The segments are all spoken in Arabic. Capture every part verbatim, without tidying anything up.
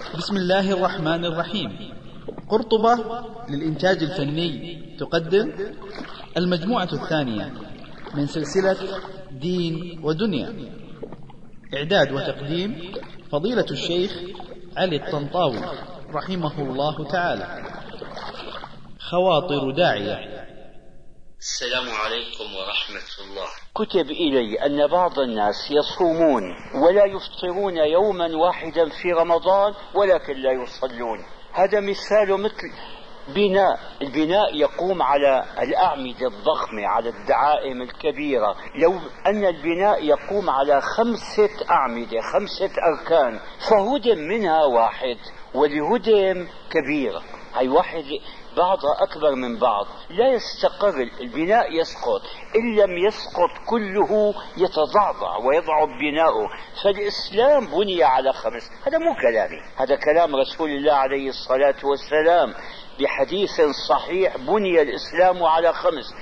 بسم الله الرحمن الرحيم. قرطبة للإنتاج الفني تقدم المجموعة الثانية من سلسلة دين ودنيا. إعداد وتقديم فضيلة الشيخ علي الطنطاوي رحمه الله تعالى. خواطر داعية. السلام عليكم ورحمة الله. كتب إلي أن بعض الناس يصومون ولا يفطرون يوما واحدا في رمضان ولكن لا يصلون. هذا مثال مثل بناء. البناء يقوم على الأعمدة الضخمة، على الدعائم الكبيرة. لو أن البناء يقوم على خمسة أعمدة، خمسة أركان، فهدم منها واحد ولهدم كبيرة. هاي واحد بعضها أكبر من بعض، لا يستقر البناء، يسقط. إن لم يسقط كله يتضعضع ويضعف بناؤه. فالإسلام بني على خمس. هذا مو كلامي، هذا كلام رسول الله عليه الصلاة والسلام بحديث صحيح. بني الإسلام على خمس.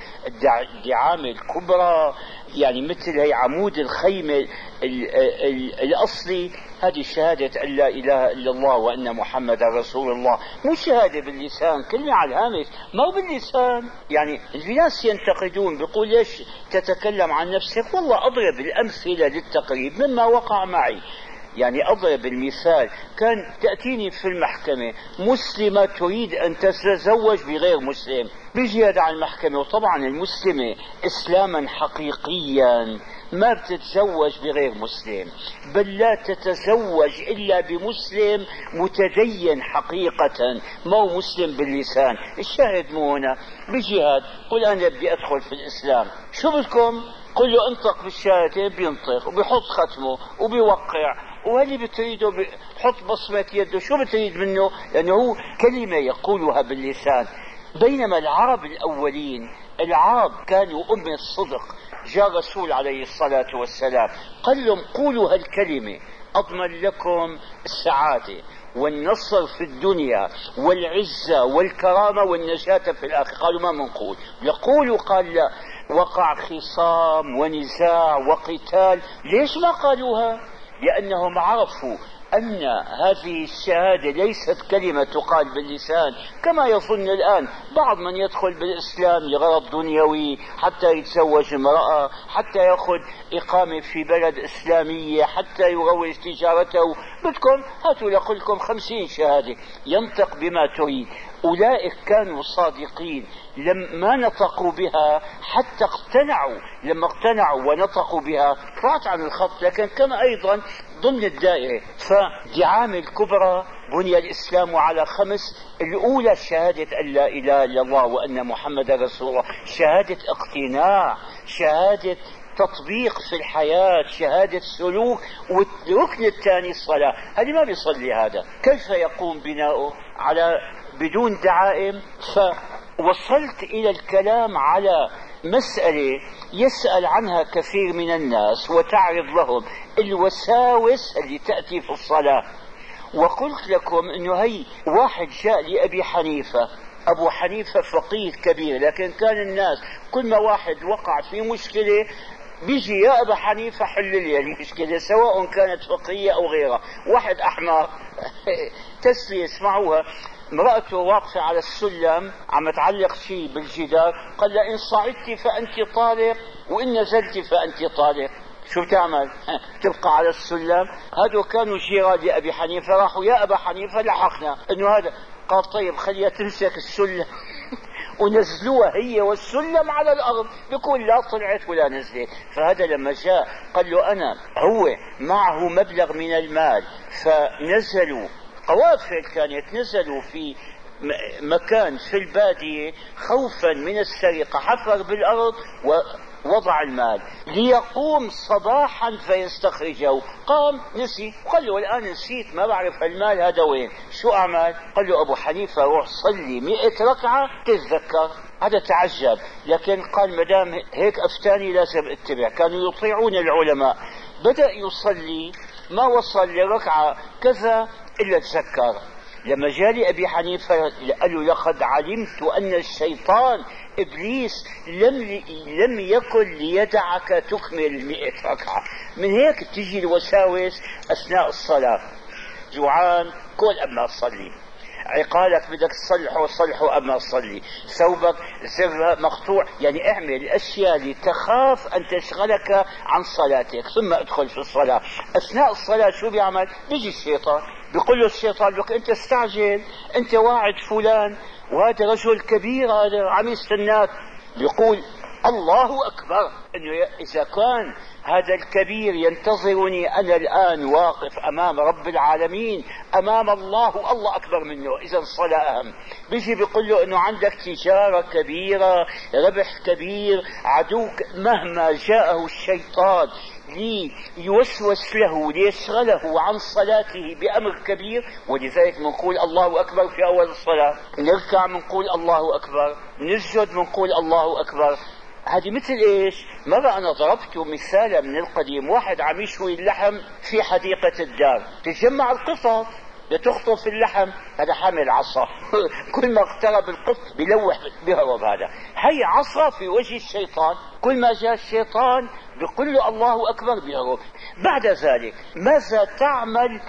الدعامة الكبرى، يعني مثل هي عمود الخيمة ال ال ال الأصلي، هذه شهادة أن لا إله إلا الله وأن محمد رسول الله. مو شهادة باللسان، كلمة على الهامش، ما هو باللسان. يعني الناس ينتقدون، بيقول ليش تتكلم عن نفسك؟ والله أضرب الأمثلة للتقريب مما وقع معي. يعني أضرب المثال، كان تأتيني في المحكمة مسلمة تريد أن تتزوج بغير مسلم، بيجي هذا على المحكمة، وطبعا المسلمة إسلاما حقيقيا ما بتتزوج بغير مسلم، بل لا تتزوج إلا بمسلم متدين حقيقة، ما هو مسلم باللسان. الشاهد مو هنا. بيجي هذا قل أنا بدي أدخل في الإسلام، شو بدكم؟ قل له انطق بالشهادتين، بينطق وبيحط ختمه وبيوقع، وهل بتريده بحط بصمة يده. شو بتريد منه؟ لأنه هو كلمة يقولها باللسان. بينما العرب الأولين، العرب كانوا أم الصدق. جاء رسول عليه الصلاة والسلام قال لهم قولوا هالكلمة أضمن لكم السعادة والنصر في الدنيا والعزة والكرامة والنجاة في الآخرة. قالوا ما منقول؟ يقولوا. قال لا. وقع خصام ونزاع وقتال. ليش ما قالوها؟ لأنهم عرفوا أن هذه الشهادة ليست كلمة تقال باللسان كما يظن الآن بعض من يدخل بالإسلام لغرض دنيوي، حتى يتزوج امرأة، حتى يأخذ إقامة في بلد إسلامية، حتى يروج تجارته. بدكم هاتوا لكم خمسين شهادة، ينطق بما تريد. أولئك كانوا صادقين، لما نطقوا بها حتى اقتنعوا. لما اقتنعوا ونطقوا بها طلعت عن الخط، لكن كما أيضا ضمن الدائرة. فالدعامة الكبرى بني الإسلام على خمس. الأولى شهادة أن لا إله إلا الله وأن محمد رسول الله، شهادة اقتناع، شهادة تطبيق في الحياة، شهادة سلوك. والركن الثاني الصلاة. هذه ما بيصلي هذا، كيف يقوم بناؤه على بدون دعائم؟ فوصلت إلى الكلام على مسألة يسأل عنها كثير من الناس وتعرض لهم الوساوس اللي تأتي في الصلاة. وقلت لكم أنه هي واحد جاء لأبي حنيفة. أبو حنيفة فقيه كبير، لكن كان الناس كل ما واحد وقع في مشكلة بيجي يا أبا حنيفة حل لي المشكلة، سواء كانت فقهية أو غيرها. واحد أحمر تسلية اسمعوها، امرأته واقفة على السلم عم تعلق شيء بالجدار، قال لها إن صعدت فأنت طالق وإن نزلت فأنت طالق. شو بتعمل؟ تبقى على السلم. هذو كانوا جيران لأبي حنيفة، راحوا يا أبا حنيفة لحقنا إنه هذا. قال طيب خليها تمسك السلم ونزلوها هي والسلم على الأرض، بيقول لا طلعت ولا نزلت. فهذا لما جاء قال له أنا، هو معه مبلغ من المال، فنزلوا قوافل كانت، نزلوا في مكان في البادية خوفا من السرقة، حفر بالأرض ووضع المال ليقوم صباحا فيستخرجه. قام نسي، قال له الآن نسيت، ما بعرف المال هذا وين، شو أعمل؟ قال له أبو حنيفة روح صلي مئة ركعة تتذكر. هذا تعجب، لكن قال مدام هيك أفتاني لازم اتبع. كانوا يطيعون العلماء. بدأ يصلي، ما وصل لركعة كذا إلا تذكر. لما جاء لي أبي حنيفة قال له لقد علمت أن الشيطان إبليس لم لم يكن ليدعك تكمل مئة ركعة. من هيك تجي الوساوس أثناء الصلاة. جوعان كل أما تصلي، عقالك بدك تصلحه صلحه أما تصلي، ثوبك زر مقطوع، يعني اعمل الأشياء اللي تخاف أن تشغلك عن صلاتك ثم ادخل في الصلاة. أثناء الصلاة شو بيعمل؟ بيجي الشيطان بيقول له الشيطان لك أنت استعجل، أنت واعد فلان وهذا رجل كبير هذا عم يستناك، بيقول الله أكبر، إنه إذا كان هذا الكبير ينتظرني أنا الآن واقف أمام رب العالمين أمام الله، الله أكبر منه، إذا الصلاة أهم. بيجي بيقول له إنه عندك تجارة كبيرة، ربح كبير، عدوك مهما جاءه الشيطان ليوسوس له ليشغله عن صلاته بأمر كبير، ولذلك بنقول الله أكبر في أول الصلاة، نركع بنقول الله أكبر، نسجد بنقول الله أكبر. هذه مثل ايش؟ مرة انا ضربت مثالا من القديم، واحد عم يشوي اللحم في حديقة الدار، تجمع القطط لتخطف اللحم، هذا حامل عصا كل ما اقترب القط بيلوح بهرب، هذا هي عصا في وجه الشيطان، كل ما جاء الشيطان بيقول له الله أكبر بيهرب. بعد ذلك ماذا تعمل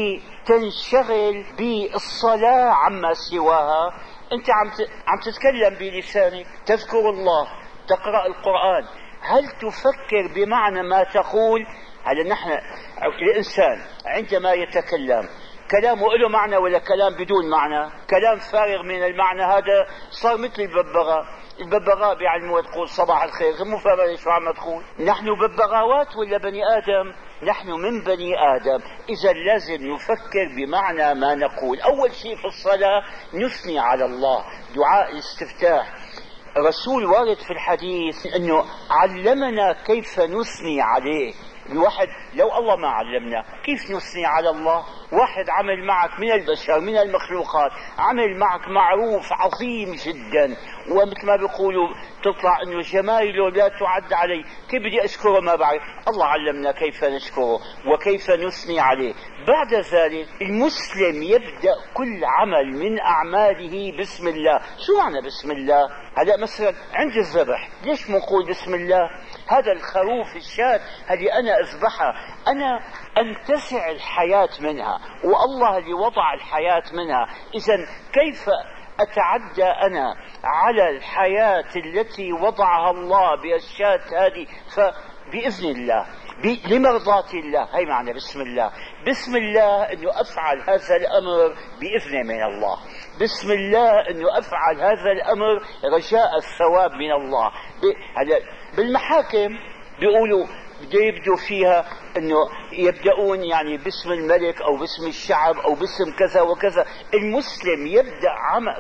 لتنشغل بالصلاة عما سواها؟ انت عم عم تتكلم بلسانك، تذكر الله، تقرأ القرآن، هل تفكر بمعنى ما تقول؟ هذا نحن الإنسان عندما يتكلم كلامه له معنى ولا كلام بدون معنى؟ كلام فارغ من المعنى هذا صار مثل الببغاء، الببغاء بيعلموه تقول صباح الخير، مو فاهم شو عم تقول. نحن ببغاوات ولا بني آدم؟ نحن من بني آدم، إذا لازم نفكر بمعنى ما نقول. أول شيء في الصلاة نثني على الله، دعاء الاستفتاح. الرسول وارد في الحديث أنه علمنا كيف نثني عليه. الواحد لو الله ما علمنا كيف نثني على الله؟ واحد عمل معك من البشر من المخلوقات، عمل معك معروف عظيم جدا، ومثل ما بيقولوا تطلع انه جمايله لا تعد عليه، كيف بدي اشكره ما بعرف؟ الله علمنا كيف نشكره وكيف نثني عليه. بعد ذلك المسلم يبدأ كل عمل من اعماله بسم الله. شو معنى بسم الله؟ هذا مثلا عند الذبح ليش منقول بسم الله؟ هذا الخروف الشاة هذه انا اذبحها، انا انتزع الحياة منها، والله اللي وضع الحياة منها، اذا كيف أتعدى أنا على الحياة التي وضعها الله بالشاة هذه؟ فبإذن الله لمرضاة الله، هي معنى بسم الله. بسم الله أنه أفعل هذا الأمر بإذن من الله، بسم الله أنه أفعل هذا الأمر رجاء الثواب من الله. بالمحاكم بيقولوا بده يبدو فيها انه يبدأون يعني باسم الملك او باسم الشعب او باسم كذا وكذا. المسلم يبدأ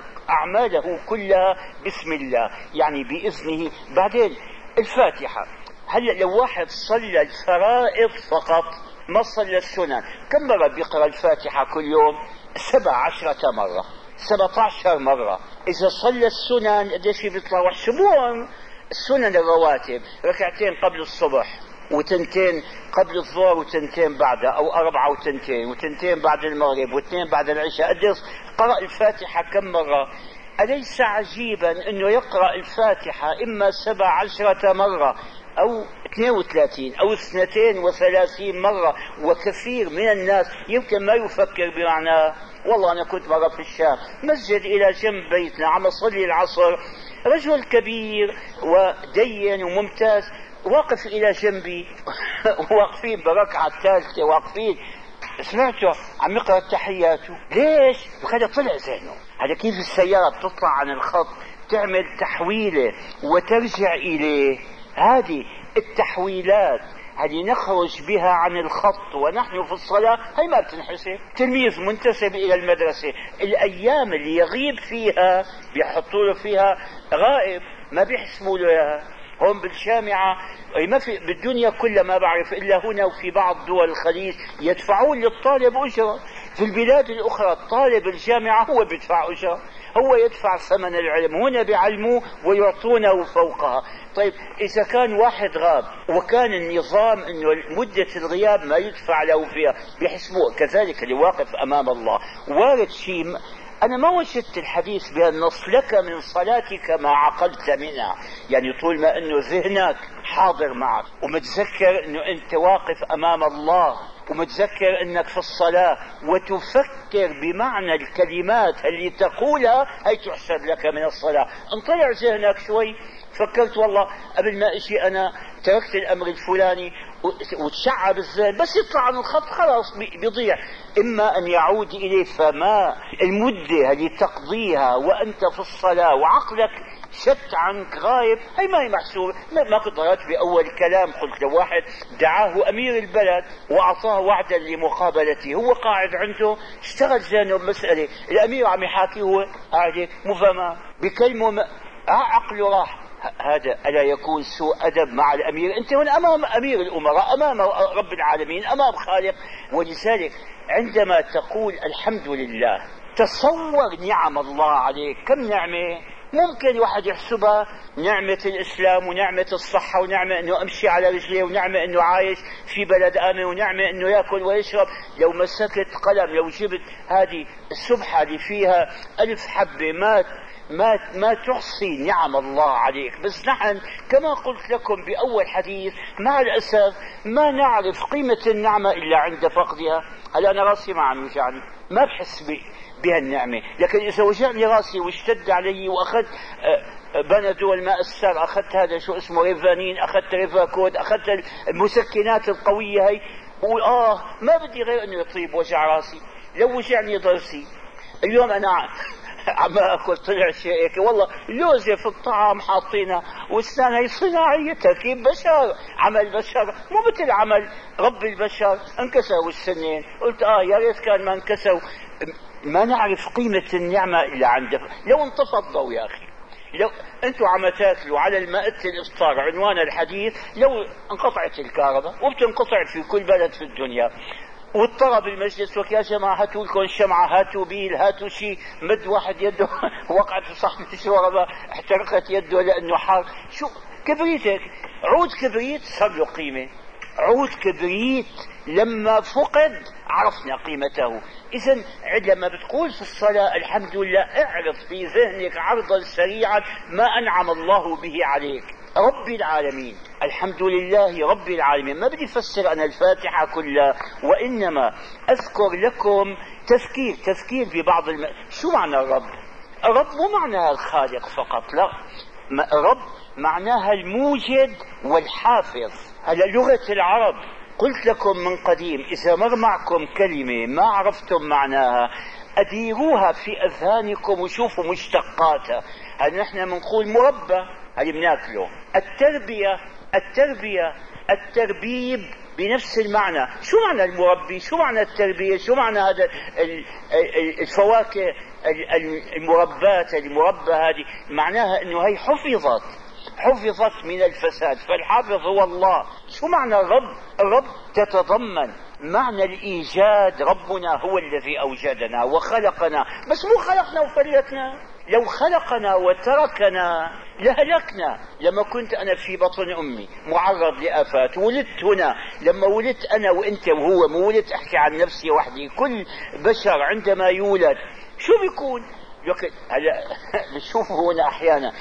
اعماله كلها بسم الله، يعني باذنه. بعدين الفاتحة، هلا لو واحد صلى الفرائض فقط ما صلى السنن، كم مرة بيقرأ الفاتحة كل يوم؟ سبع عشرة مرة، سبعة عشر مرة. اذا صلى السنن قديش بيطلع؟ واحسبوهم السنن الرواتب، ركعتين قبل الصبح وتنتين قبل الظهر وتنتين بعدها، او اربعة وتنتين وتنتين بعد المغرب واثنين بعد العشاء. قديش قرأ الفاتحة كم مرة؟ أليس عجيبا انه يقرأ الفاتحة اما سبع عشرة مرة او اثنين وثلاثين او اثنتين وثلاثين مرة؟ وكثير من الناس يمكن ما يفكر بمعناه. والله انا كنت مرة في الشام، مسجد الى جنب بيتنا، عم اصلي العصر، رجل كبير ودين وممتاز واقف الى جنبي واقفين بركعة الثالثة، واقفين سمعته عم يقرأ التحياته. ليش؟ هذا طلع ذهنه. هذا كيف السيارة بتطلع عن الخط تعمل تحويلة وترجع إليه. هذه التحويلات هذه نخرج بها عن الخط ونحن في الصلاة، هي ما بتنحسب. تلميذ منتسب إلى المدرسة الأيام اللي يغيب فيها بيحطوا له فيها غائب، ما بيحسبوا له إياها. هون بالجامعة ما في بالدنيا كلها ما بعرف إلا هنا وفي بعض دول الخليج يدفعون للطالب أجرة. في البلاد الأخرى طالب الجامعة هو بيدفع أجرة، هو يدفع ثمن العلم، هنا بيعلموه ويعطونه فوقها. طيب إذا كان واحد غاب وكان النظام إنه مدة الغياب ما يدفع له فيها بيحسبوه، كذلك اللي واقف أمام الله. وارد شيء أنا ما وجدت الحديث بالنص لك من صلاتك ما عقلت منها، يعني طول ما أنه ذهنك حاضر معك ومتذكر أنه أنت واقف أمام الله ومتذكر أنك في الصلاة وتفكر بمعنى الكلمات اللي تقولها، هي تحسب لك من الصلاة. انطلع ذهنك شوي، فكرت والله قبل ما اجي أنا تركت الأمر الفلاني وتشعب الذهن، بس يطلع عن الخط خلاص بيضيع. إما أن يعود إليه، فما المدة اللي تقضيها وأنت في الصلاة وعقلك شت عنك غايب، هي ما هي محسوبة. ما قدرت بأول كلام قلت لواحد دعاه أمير البلد وأعطاه وعدا لمقابلته، هو قاعد عنده اشتغل ذهنه بمسألة، الأمير عم يحاكي هو قاعد مفهمة بكلمة، عقله راح. هذا ألا يكون سوء أدب مع الأمير؟ أنت هنا أمام أمير الأمراء، أمام رب العالمين، أمام خالق. ولذلك عندما تقول الحمد لله، تصور نعم الله عليك. كم نعمة ممكن واحد يحسبها، نعمة الإسلام ونعمة الصحة ونعمة أنه أمشي على رجليه ونعمة أنه عايش في بلد آمن ونعمة أنه يأكل ويشرب. لو مسكت قلم، لو جبت هذه السبحة اللي فيها ألف حبة ما ما ما تحصي نعم الله عليك. بس نحن كما قلت لكم بأول حديث مع الأسف ما نعرف قيمة النعمة إلا عند فقدها. هلا أنا راسي ما عم يوجعني، ما بحس بها النعمة، لكن إذا وجعني راسي واشتد علي وأخذت بنادول ماء السر، أخذت هذا شو اسمه ريفانين، أخذت ريفاكود، أخذت المسكنات القوية هي، وقول آه ما بدي غير أنه يطيب وجع راسي. لو وجعني ضرسي اليوم أنا عم اكل طلع شيء هيك والله لوزه في الطعام حاطينها، والسنة هي صناعيه تركيب بشر، عمل بشر مو مثل عمل رب البشر. انكسروا السنين، قلت اه يا ريت كان ما انكسروا. ما نعرف قيمه النعمه الا عند لو انطفى الضوء. يا اخي لو انتم عم تاكلوا على المائدة الافطار عنوان الحديث، لو انقطعت الكهرباء، وبتنقطع في كل بلد في الدنيا، واضطرب المجلس وك يا جماعة هاتوا لكم شمعة، هاتوا بيل، هاتوا شيء، مد واحد يده وقعت في صحن الشوربة احترقت يده لأنه حار. شو كبريت هيك، عود كبريت صار له قيمة. عود كبريت لما فقد عرفنا قيمته. إذن لما بتقول في الصلاة الحمد لله، اعرض في ذهنك عرضا سريعا ما أنعم الله به عليك. رب العالمين، الحمد لله رب العالمين. ما بدي أفسر أنا الفاتحة كلها، وإنما أذكر لكم تذكير تذكير ببعض الم... شو معنى الرب؟ الرب مو معناها الخالق فقط، لا، رب معناها الموجد والحافظ. هلا لغة العرب قلت لكم من قديم، إذا مر معكم كلمة ما عرفتم معناها أديروها في أذهانكم وشوفوا مشتقاتها. هل نحن بنقول مربى، هل بناكله. التربية التربية التربيب بنفس المعنى. شو معنى المربي؟ شو معنى التربية؟ شو معنى هذا الفواكه المربات المربى هذه؟ معناها انه هي حفظت حفظت من الفساد، فالحافظ هو الله. شو معنى الرب؟ الرب تتضمن معنى الإيجاد. ربنا هو الذي أوجدنا وخلقنا، بس مو خلقنا وفلتنا. لو خلقنا وتركنا لهلكنا. لما كنت أنا في بطن أمي معرض لآفات، ولدت هنا، لما ولدت أنا وإنت وهو، مو ولدت أحكي عن نفسي وحدي، كل بشر عندما يولد شو بيكون؟ هلا بتشوفوا هنا أحيانا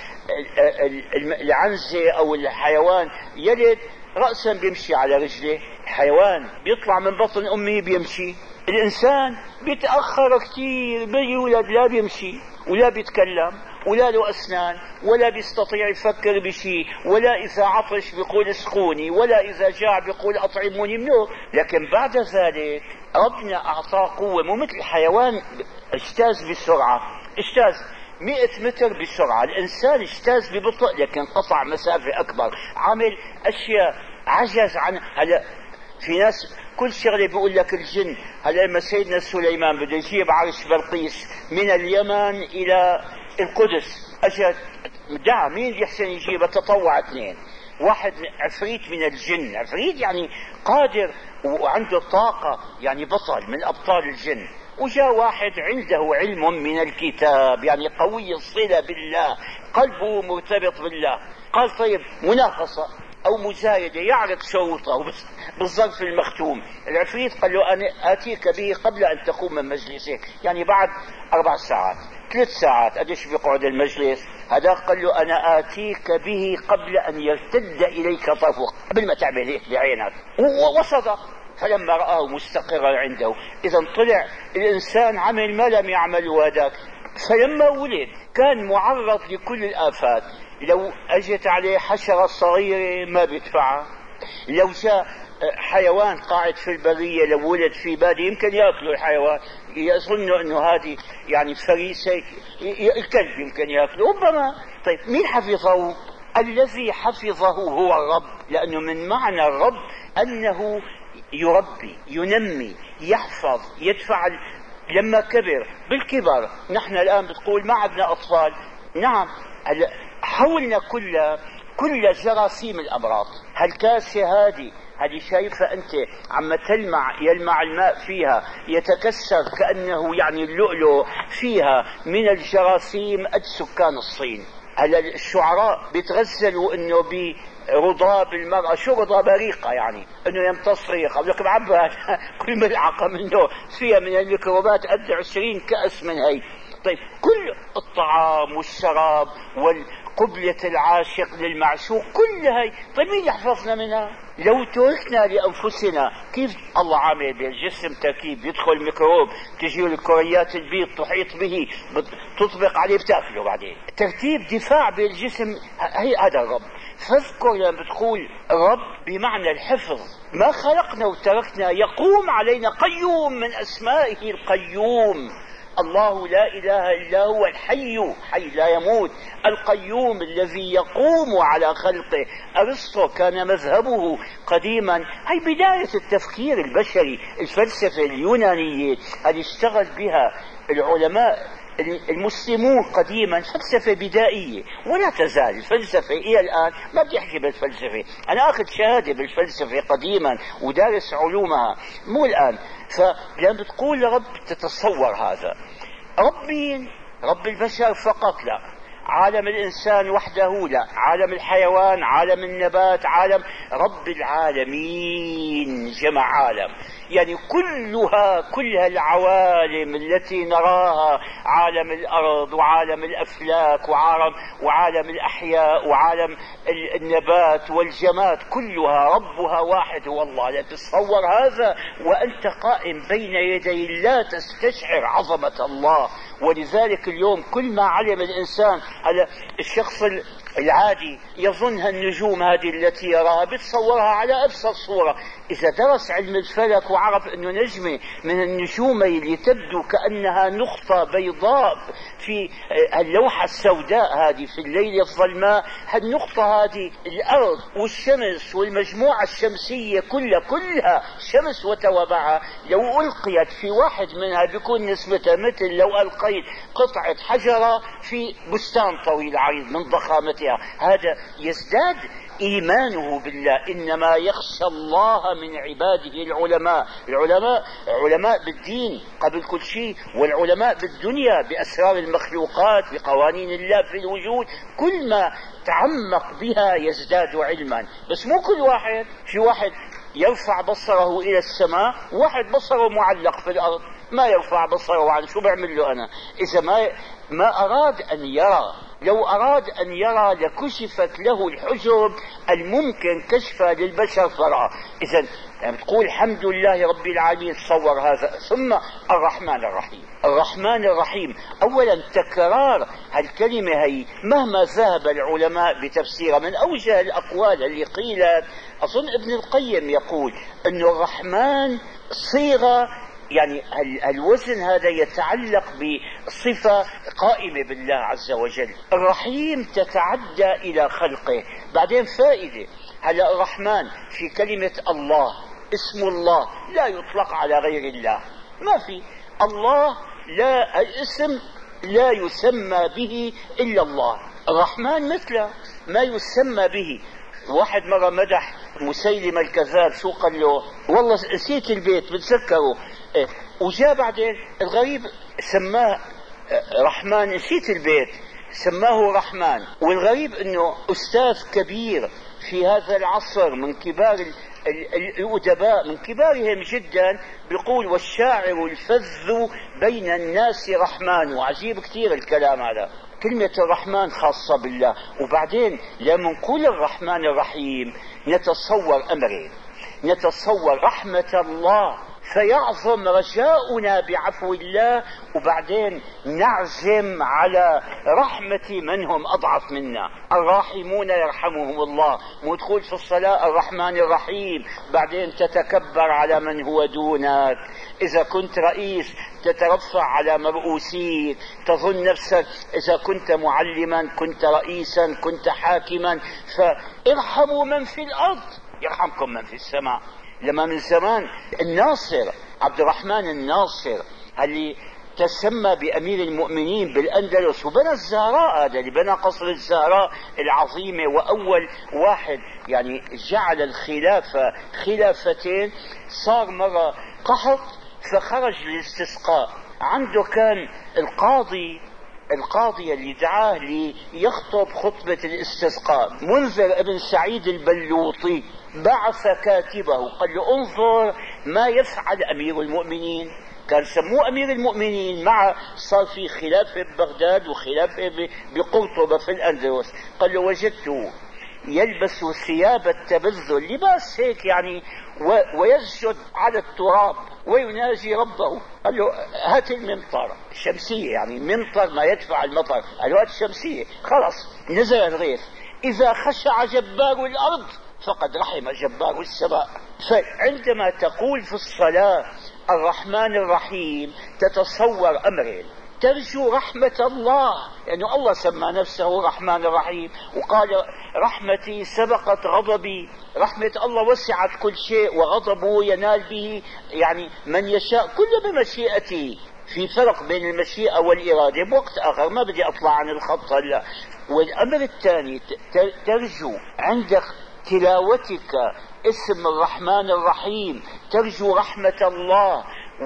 العنزة أو الحيوان يلد رأسا بيمشي على رجله، الحيوان بيطلع من بطن أمه بيمشي. الإنسان بيتأخر كتير، بيولد لا بيمشي ولا بيتكلم ولا له أسنان ولا بيستطيع يفكر بشيء، ولا إذا عطش بيقول اسقوني، ولا إذا جاع بيقول أطعموني منه. لكن بعد ذلك ربنا أعطاه قوة، مو مثل الحيوان اجتاز بسرعة، اجتاز مئة متر بسرعة. الإنسان اجتاز ببطء لكن قطع مسافة أكبر، عمل أشياء عجز عن. هلا في ناس كل شغله بيقول لك الجن. هلا لما سيدنا سليمان بده يجيب عرش بلقيس من اليمن الى القدس، اجى دعا مين يحسن يجيبه؟ تطوع اثنين، واحد عفريت من الجن، عفريت يعني قادر وعنده طاقة، يعني بطل من ابطال الجن، وجاء واحد عنده علم من الكتاب، يعني قوي الصلة بالله، قلبه مرتبط بالله. قال طيب مناقصة أو مزايدة، يعرض شروطه بالظرف المختوم. العفريت قال له أنا آتيك به قبل أن تقوم من مجلسك، يعني بعد أربع ساعات ثلاث ساعات قديش بيقعد المجلس. هذا قال له أنا آتيك به قبل أن يرتد إليك طرفك، قبل ما تعمل هيك بعينك. وصدق، فلما رآه مستقرا عنده. إذا طلع الإنسان عمل ما لم يعمله هذاك. فلما ولد كان معرض لكل الآفات. لو أجت عليه حشرة صغيرة ما بيدفعها، لو جاء حيوان قاعد في البرية لو ولد في بادية يمكن يأكله الحيوان، يظن أنه هذه يعني فريسة، الكلب يمكن يأكله ربما. طيب مين حفظه؟ الذي حفظه هو الرب، لأنه من معنى الرب أنه يربي ينمي يحفظ يدفع. لما كبر بالكبر نحن الآن بتقول ما عندنا أطفال، نعم حولنا كل كل جراثيم الأمراض. هالكاسة هذه هذه شايفة أنت عم تلمع، يلمع الماء فيها يتكسر كأنه يعني اللؤلؤ، فيها من الجراثيم قد سكان الصين. هلا الشعراء بيتغزلوا انه برضاب المرأة، شو رضاب ريقة يعني انه يمتص ريقة، لك بعبها كل ملعقة منه فيها من الميكروبات قد عشرين كأس من هي. طيب كل الطعام والشراب والقبلة العاشق للمعشوق كل هاي، طيب مين يحفظنا منها؟ لو تركنا لأنفسنا كيف الله عامل بالجسم تركيب، يدخل ميكروب تجي الكريات البيض تحيط به تطبق عليه بتاكله، بعدين ترتيب دفاع بالجسم. هي هذا الرب. فاذكر لما بتقول رب بمعنى الحفظ، ما خلقنا وتركنا، يقوم علينا قيوم من أسمائه القيوم. الله لا إله إلا هو الحي، حي لا يموت، القيوم الذي يقوم على خلقه. أرسطو كان مذهبه قديما، هي بداية التفكير البشري، الفلسفة اليونانية اللي اشتغل بها العلماء المسلمون قديما، فلسفة بدائية ولا تزال الفلسفة إلى الآن. ما بدي أحكي بالفلسفة، أنا أخذ شهادة بالفلسفة قديما ودارس علومها مو الآن. فلما بتقول رب تتصور هذا رب مين؟ رب البشر فقط؟ لا. عالم الإنسان وحده؟ لا. عالم الحيوان، عالم النبات، عالم رب العالمين جمع عالم، يعني كلها كلها العوالم التي نراها، عالم الأرض وعالم الأفلاك وعالم, وعالم الأحياء وعالم النبات والجماد، كلها ربها واحد هو الله. لا تتصور هذا وأنت قائم بين يدي الله تستشعر عظمة الله. ولذلك اليوم كل ما علم الإنسان، هذا الشخص العادي يظن هالنجوم هذه التي يراها بتصورها على أبسط صورة. إذا درس علم الفلك وعرف أنه نجمة من النجوم اللي تبدو كأنها نقطة بيضاء في اللوحة السوداء هذه في الليل الظلماء، هالنقطة هذه الأرض والشمس والمجموعة الشمسية كلها كلها شمس وتوابعها، لو ألقيت في واحد منها بيكون نسبتها مثل لو ألقيت قطعة حجرة في بستان طويل عريض من ضخامتها. هذا يزداد إيمانه بالله. إنما يخشى الله من عباده العلماء. العلماء علماء بالدين قبل كل شيء، والعلماء بالدنيا بأسرار المخلوقات بقوانين الله في الوجود. كل ما تعمق بها يزداد علما. بس مو كل واحد، في واحد يرفع بصره إلى السماء، واحد بصره معلق في الأرض ما يرفع بصره عنه، شو بعمل له أنا؟ إذا ما ما أراد أن يرى، لو أراد أن يرى لكشفت له الحجب الممكن كشفها للبشر فرأى. إذن يعني تقول الحمد لله رب العالمين، تصور هذا. ثم الرحمن الرحيم. الرحمن الرحيم أولا تكرار هالكلمة هي مهما ذهب العلماء بتفسيرها من أوجه الأقوال اللي قيلت. أظن ابن القيم يقول أن الرحمن صيغة، يعني الوزن هذا يتعلق بصفة قائمة بالله عز وجل. الرحيم تتعدى إلى خلقه. بعدين فائدة، هلا الرحمن في كلمة الله، اسم الله لا يطلق على غير الله، ما في الله، لا الاسم لا يسمى به إلا الله. الرحمن مثله ما يسمى به. واحد مرة مدح مسيلمة الكذاب، شو قال له؟ والله نسيت البيت بتذكره. إيه؟ وجاء بعدين الغريب سماه رحمن، نسيت البيت سماه رحمن. والغريب انه استاذ كبير في هذا العصر من كبار الأدباء من كبارهم جدا بيقول والشاعر الفذ بين الناس رحمن. وعجيب كثير الكلام هذا، كلمة الرحمن خاصة بالله. وبعدين لما نقول الرحمن الرحيم نتصور أمرين. نتصور رحمة الله فيعظم رجاؤنا بعفو الله، وبعدين نعزم على رحمة من هم أضعف منا. الراحمون يرحمهم الله، مو تقول في الصلاة الرحمن الرحيم بعدين تتكبر على من هو دونك. إذا كنت رئيس تترفع على مرؤوسيك، تظن نفسك إذا كنت معلما كنت رئيسا كنت حاكما. فارحموا من في الأرض يرحمكم من في السماء. لما من زمان الناصر عبد الرحمن الناصر اللي تسمى بأمير المؤمنين بالأندلس وبنى الزهراء، هذا اللي بنى قصر الزهراء العظيمة، وأول واحد يعني جعل الخلافة خلافتين. صار مرة قحط فخرج للاستسقاء، عنده كان القاضي القاضي اللي دعاه ليخطب خطبة الاستسقاء منذر ابن سعيد البلوطي، بعث كاتبه قال له انظر ما يفعل أمير المؤمنين. كان سموه أمير المؤمنين، مع صار في خلافة ببغداد وخلافة بقرطبة في الأندلس. قال له وجدته يلبس ثياب التبذل، لباس هيك يعني، ويسجد على التراب ويناجي ربه. قال له هات الممطر، الشمسية يعني ممطر ما يدفع المطر، قال له هات الشمسية. خلاص نزل الغيث. إذا خشع جبار الأرض فقد رحم جبار السماء. فعندما تقول في الصلاة الرحمن الرحيم تتصور أمرين: ترجو رحمة الله، لأنه يعني الله سمى نفسه الرحمن الرحيم وقال رحمتي سبقت غضبي. رحمة الله وسعت كل شيء، وغضبه ينال به يعني من يشاء كل بمشيئته. في فرق بين المشيئة والإرادة بوقت آخر، ما بدي أطلع عن الخط هلا. والأمر الثاني ترجو عندك تلاوتك اسم الرحمن الرحيم، ترجو رحمة الله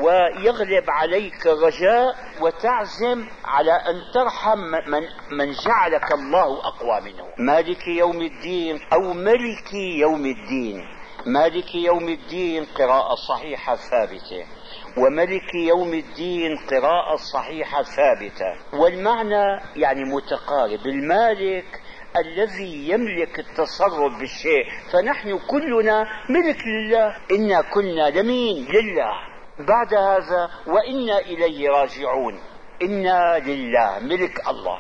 ويغلب عليك الرجاء، وتعزم على أن ترحم من, من جعلك الله أقوى منه. مالك يوم الدين أو ملك يوم الدين. مالك يوم الدين قراءة صحيحة ثابتة، وملك يوم الدين قراءة صحيحة ثابتة، والمعنى يعني متقارب. المالك الذي يملك التصرف بالشيء، فنحن كلنا ملك لله، إنا كنا لمين؟ لله. بعد هذا وإنا إليه راجعون. إنا لله ملك الله،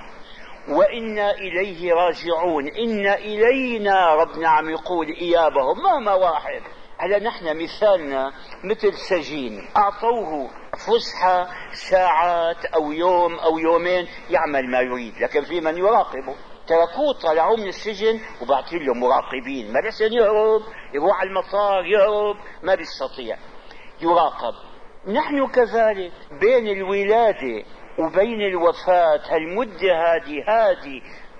وإنا إليه راجعون. إنا إلينا ربنا عم يقول إيابهم مهما واحد. هلا نحن مثالنا مثل سجين أعطوه فسحة ساعات أو يوم أو يومين يعمل ما يريد، لكن في من يراقبه. تركوه طلعوه من السجن وبعثين له مراقبين، ما بيحسن يهرب، يروح على المطار يهرب، ما بيستطيع، يراقب. نحن كذلك بين الولادة وبين الوفاة هالمدة هذه هذه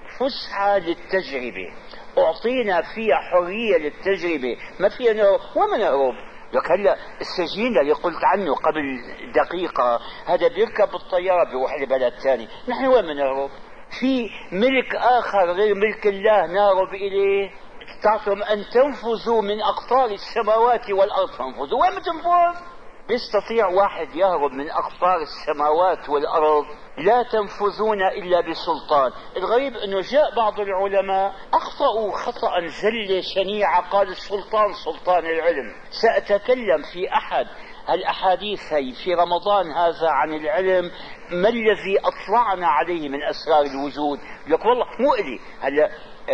فسحة للتجربة، أعطينا فيها حرية للتجربة، ما فيها نهرب. وما نهرب؟ لك هلا السجين اللي قلت عنه قبل دقيقة هذا بيركب الطيارة بيروح لبلد ثاني، نحن وين نهرب؟ في ملك آخر غير ملك الله نهرب إليه. تعطم أن تنفذوا من أقطار السماوات والأرض فانفذوا. وين تنفذ؟ بيستطيع واحد يهرب من أقطار السماوات والأرض؟ لا تنفذون إلا بسلطان. الغريب أنه جاء بعض العلماء أخطأوا خطأ زلة شنيعة، قال السلطان سلطان العلم. سأتكلم في أحد الأحاديث هي في رمضان هذا عن العلم، ما الذي أطلعنا عليه من أسرار الوجود. لك والله مو إلي هلا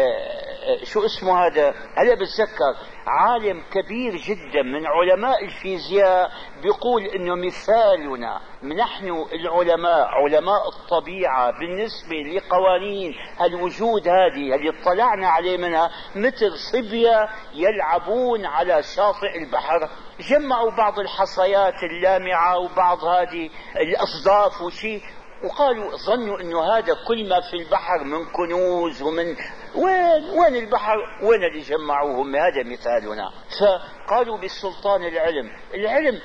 آه شو اسمه هذا، هلا بتذكر عالم كبير جدا من علماء الفيزياء بيقول انه مثالنا نحن العلماء علماء الطبيعة بالنسبة لقوانين الوجود هذه اللي اطلعنا عليه منها مثل صبية يلعبون على شاطئ البحر. جمعوا بعض الحصيات اللامعة وبعض هذه الأصداف وشي، وقالوا ظنوا انه هذا كل ما في البحر من كنوز ومن وين وين البحر وين اللي جمعوه هم، هذا مثالنا. فقالوا بالسلطان العلم. العلم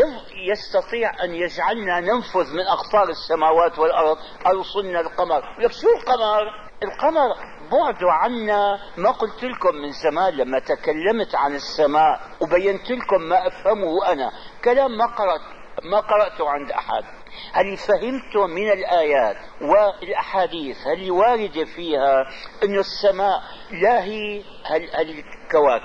يستطيع ان يجعلنا ننفذ من اقطار السماوات والارض. ارسلنا القمر. لك شو القمر؟ القمر بعده عنا. ما قلت لكم من زمان لما تكلمت عن السماء وبينت لكم ما افهمه انا، كلام ما قرأت ما قرأته عند أحد، هل فهمته من الآيات والأحاديث اللي واردة فيها أن السماء لا هي الكواكب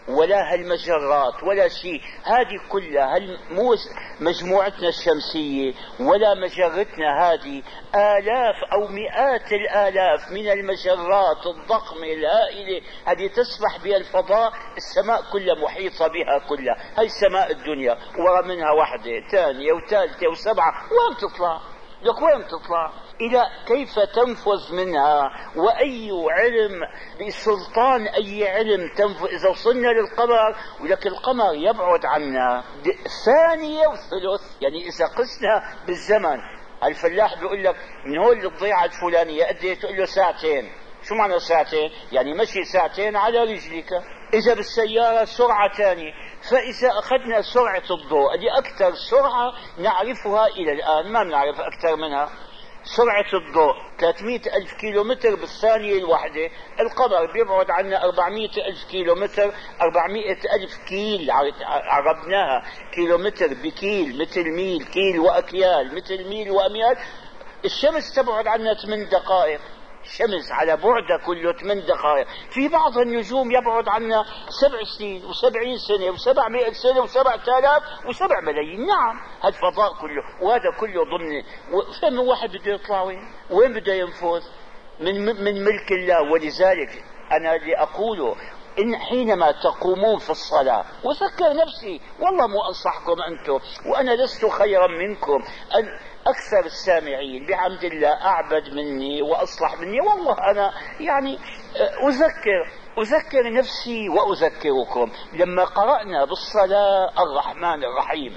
ولا هالمجرات ولا شيء، هذه كلها هل مو مجموعتنا الشمسية ولا مجرتنا هذه آلاف أو مئات الآلاف من المجرات الضخمة الهائلة هذه تسبح بها الفضاء، السماء كلها محيطة بها كلها، هاي سماء الدنيا ورا منها واحدة ثانية وثالثة وسبعة، وين تطلع؟ لك وين تطلع؟ إلى كيف تنفذ منها؟ وأي علم بسلطان أي علم تنفذ إذا وصلنا للقمر، ولك القمر يبعد عنا ثانية وثلث، يعني إذا قسنا بالزمن الفلاح بيقول لك من هون للضيعة الفلانية قد ايه؟ تقول له ساعتين. شو معنى ساعتين؟ يعني مشي ساعتين على رجلك. إذا بالسيارة سرعة ثانية. فإذا أخذنا سرعة الضوء هذه أكثر سرعة نعرفها إلى الآن، ما بنعرف أكثر منها. سرعة الضوء ثلاثمئة ألف كيلو متر بالثانية الواحدة، القمر بيبعد عنا أربعمئة ألف كيلو متر، أربعمئة ألف كيل عربناها كيلو متر بكيل، مثل ميل، كيل وأكيال مثل ميل وأميال. الشمس تبعد عنا ثمان دقائق، الشمس على بعدها كله ثمان دقائق. في بعض النجوم يبعد عنا سبع سنين وسبعين سنة وسبعمائة سنة وسبعة آلاف وسبع ملايين. نعم هذا الفضاء كله، وهذا كله ضمن. فهم واحد بده يطلع وين؟ وين بده ينفذ؟ من من ملك الله. ولذلك أنا اللي أقوله إن حينما تقومون في الصلاة، وذكر نفسي والله مو أنصحكم أنتم وأنا لست خيرا منكم، أن أكثر السامعين بحمد الله أعبد مني وأصلح مني، والله أنا يعني أذكر أذكر نفسي وأذكركم. لما قرأنا بالصلاة الرحمن الرحيم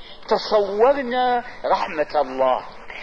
تصورنا رحمة الله،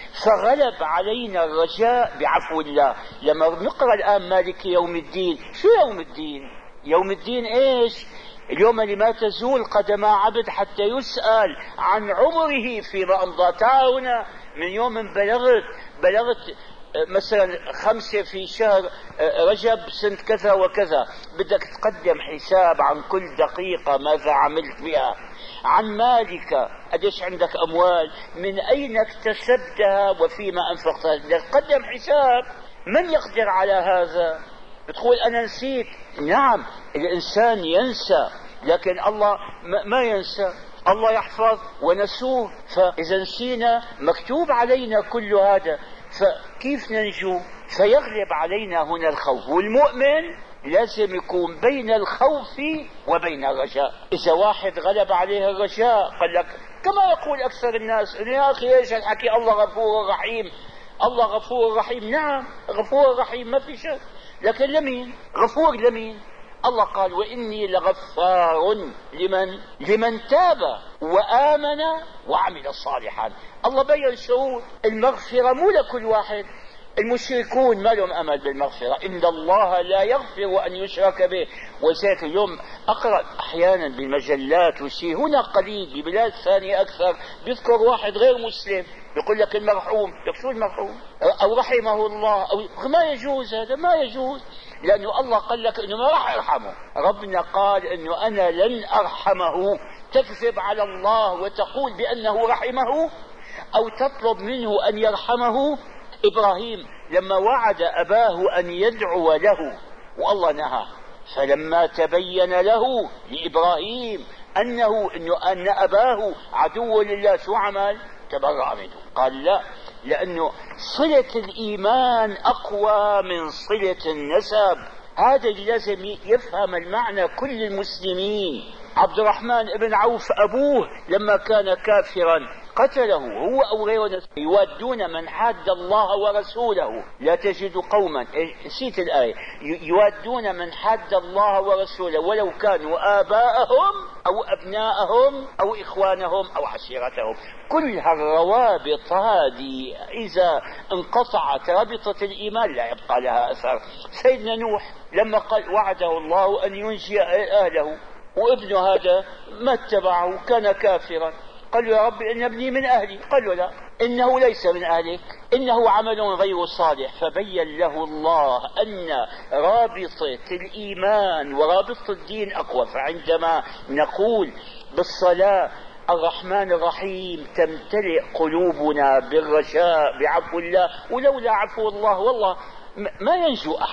فغلب علينا الرجاء بعفو الله. لما نقرأ الآن مالك يوم الدين، شو يوم الدين؟ يوم الدين إيش؟ اليوم اللي ما تزول قدم عبد حتى يسأل عن عمره فيما أمضى. تعالوا من يوم بلغت بلغت مثلا خمسة في شهر رجب سنة كذا وكذا، بدك تقدم حساب عن كل دقيقة ماذا عملت بها، عن مالك قديش عندك أموال، من أين اكتسبتها وفيما أنفقتها، بدك تقدم حساب. من يقدر على هذا؟ بتقول أنا نسيت. نعم الإنسان ينسى، لكن الله ما ينسى، الله يحفظ ونسوه. فإذا نسينا مكتوب علينا كل هذا، فكيف ننجو؟ فيغلب علينا هنا الخوف. والمؤمن لازم يكون بين الخوف وبين الرجاء. إذا واحد غلب عليه الرجاء قال لك كما يقول أكثر الناس إنه يا أخي إيش الحكي، الله غفور رحيم، الله غفور رحيم. نعم غفور رحيم ما في شك، لكن لمين؟ غفور لمين؟ الله قال وإني لغفار لمن لمن تاب وآمن وعمل صالحا. الله بين شروط المغفرة مو لكل واحد. المشركون ما لهم أمل بالمغفرة، إن الله لا يغفر أن يشرك به. وذلك اليوم أقرأ أحيانا بالمجلات وشيء هنا قليل ببلاد ثانية أكثر بيذكر واحد غير مسلم يقول لك المرحوم، شو المرحوم؟ أو رحمه الله، أو ما يجوز، هذا ما يجوز، لأنه الله قال لك أنه ما راح يرحمه. ربنا قال أنه أنا لن أرحمه. تكذب على الله وتقول بأنه رحمه أو تطلب منه أن يرحمه. إبراهيم لما وعد أباه أن يدعو له والله نهى، فلما تبين له لإبراهيم أنه إنه أن أباه عدو لله شو عمل؟ تبرأ منه. قال لا، لأنه صلة الإيمان أقوى من صلة النسب. هذا لازم يفهم المعنى كل المسلمين. عبد الرحمن بن عوف أبوه لما كان كافرا قتله هو أو غيره. يوادون من حاد الله ورسوله لا تجد قوما، نسيت الآية، يوادون من حاد الله ورسوله ولو كانوا آباءهم أو أبناءهم أو إخوانهم أو عشيرتهم. كل هالروابط هذه إذا انقطعت رابطة الإيمان لا يبقى لها أثر. سيدنا نوح لما قال وعده الله أن ينجي أهله وابنه هذا ما اتبعه كان كافرا، قال له يا رب إن ابني من أهلي، قال له لا إنه ليس من أهلك إنه عمل غير صالح. فبين له الله أن رابطة الإيمان ورابطة الدين أقوى. فعندما نقول بالصلاة الرحمن الرحيم تمتلئ قلوبنا بالرجاء بعفو الله، ولولا عفو الله والله ما ينجو أحد.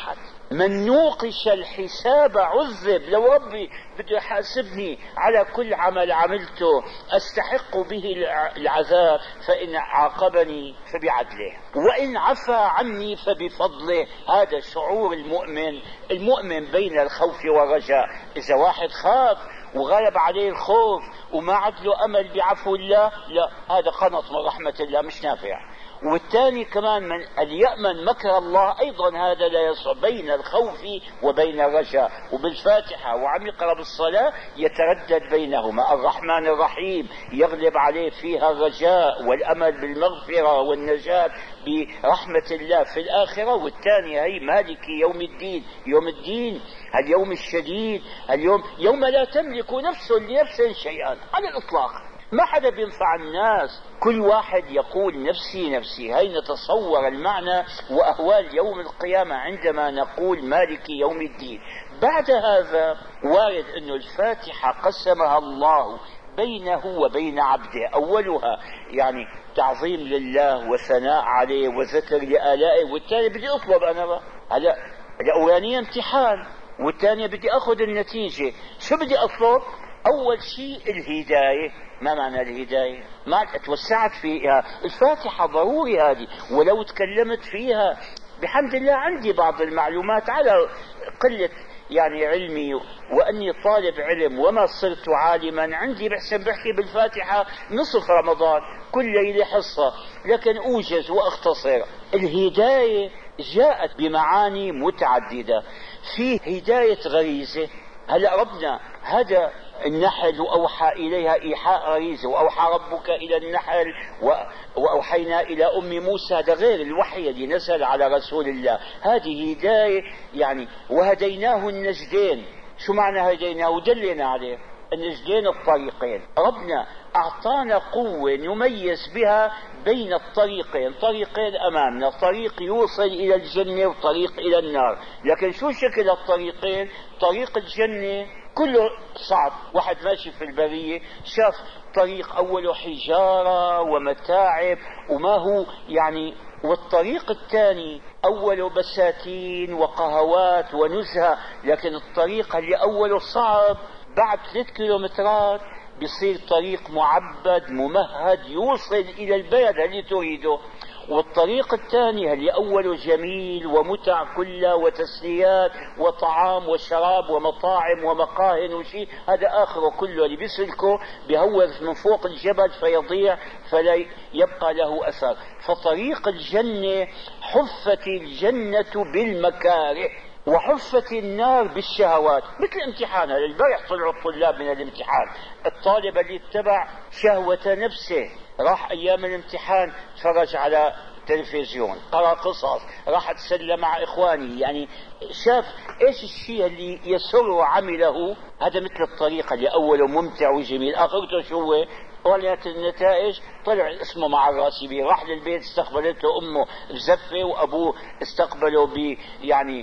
من نوقش الحساب عذب. لو ربي بده يحاسبني على كل عمل عملته أستحق به العذاب، فإن عاقبني فبعدله، وإن عفى عني فبفضله. هذا شعور المؤمن. المؤمن بين الخوف والرجاء. إذا واحد خاف وغلب عليه الخوف وما عاد له أمل بعفو الله، لا، هذا قنط من رحمة الله، مش نافع. والثاني كمان من أن يأمن مكر الله، أيضا هذا لا يصح. بين الخوف وبين الرجاء. وبالفاتحة وعم يقرأ بالصلاة يتردد بينهما. الرحمن الرحيم يغلب عليه فيها الرجاء والأمل بالمغفرة والنجاة برحمة الله في الآخرة. والثانية هي مالك يوم الدين. يوم الدين اليوم الشديد، اليوم يوم لا تملك نفس لنفس شيئا على الإطلاق. ما حدا بينفع الناس، كل واحد يقول نفسي نفسي. هاي نتصور المعنى وأهوال يوم القيامة عندما نقول مالك يوم الدين. بعد هذا وارد أن الفاتحة قسمها الله بينه وبين عبده. أولها يعني تعظيم لله وثناء عليه وذكر لآلائه، والثاني بدي أطلب أنا بقى. هلا الأولانية امتحان والثانية بدي أخذ النتيجة. شو بدي أطلب؟ أول شيء الهداية. ما معنى الهداية؟ ما توسعت فيها الفاتحة ضروري هذه، ولو تكلمت فيها بحمد الله عندي بعض المعلومات على قلة يعني علمي وأني طالب علم وما صرت عالما، عندي بحسن بحكي بالفاتحة نصف رمضان كل ليلة حصة، لكن أوجز وأختصر. الهداية جاءت بمعاني متعددة. في هداية غريزة. هلأ ربنا هدى النحل وأوحى إليها إيحاء غريزة، وأوحى ربك إلى النحل وأوحينا إلى أم موسى. هذا غير الوحي الذي نزل على رسول الله. هذه هداية يعني. وهديناه النجدين. شو معنى هديناه؟ دلنا عليه النجدين الطريقين. ربنا أعطانا قوة نميز بها بين الطريقين. طريقين أمامنا، طريق يوصل إلى الجنة وطريق إلى النار. لكن شو شكل الطريقين؟ طريق الجنة كله صعب. واحد ماشي في البرية شاف طريق أوله حجارة ومتاعب وما هو يعني، والطريق الثاني أوله بساتين وقهوات ونزهة. لكن الطريق اللي أوله صعب بعد ثلاث كيلومترات بيصير طريق معبد ممهد يوصل إلى البلد اللي تريده. والطريق الثاني اللي أوله جميل ومتع كلها وتسليات وطعام وشراب ومطاعم ومقاهن وشيء، هذا آخره كله اللي بيسلكه بيهوذ من فوق الجبل فيضيع فلا يبقى له أثر. فطريق الجنة حفت الجنة بالمكاره وحفت النار بالشهوات. مثل امتحانها البارح طلعوا الطلاب من الامتحان، الطالب اللي اتبع شهوة نفسه راح أيام الامتحان تفرج على تلفزيون، قرأ قصص، راح تسلى مع إخواني، يعني شاف إيش الشيء اللي يسر عمله. هذا مثل الطريقة اللي أوله ممتع وجميل، آخرته شو هو؟ طلعت النتائج طلع اسمه مع الراسبي. راح للبيت استقبلته أمه بزفة وأبوه استقبله ب يعني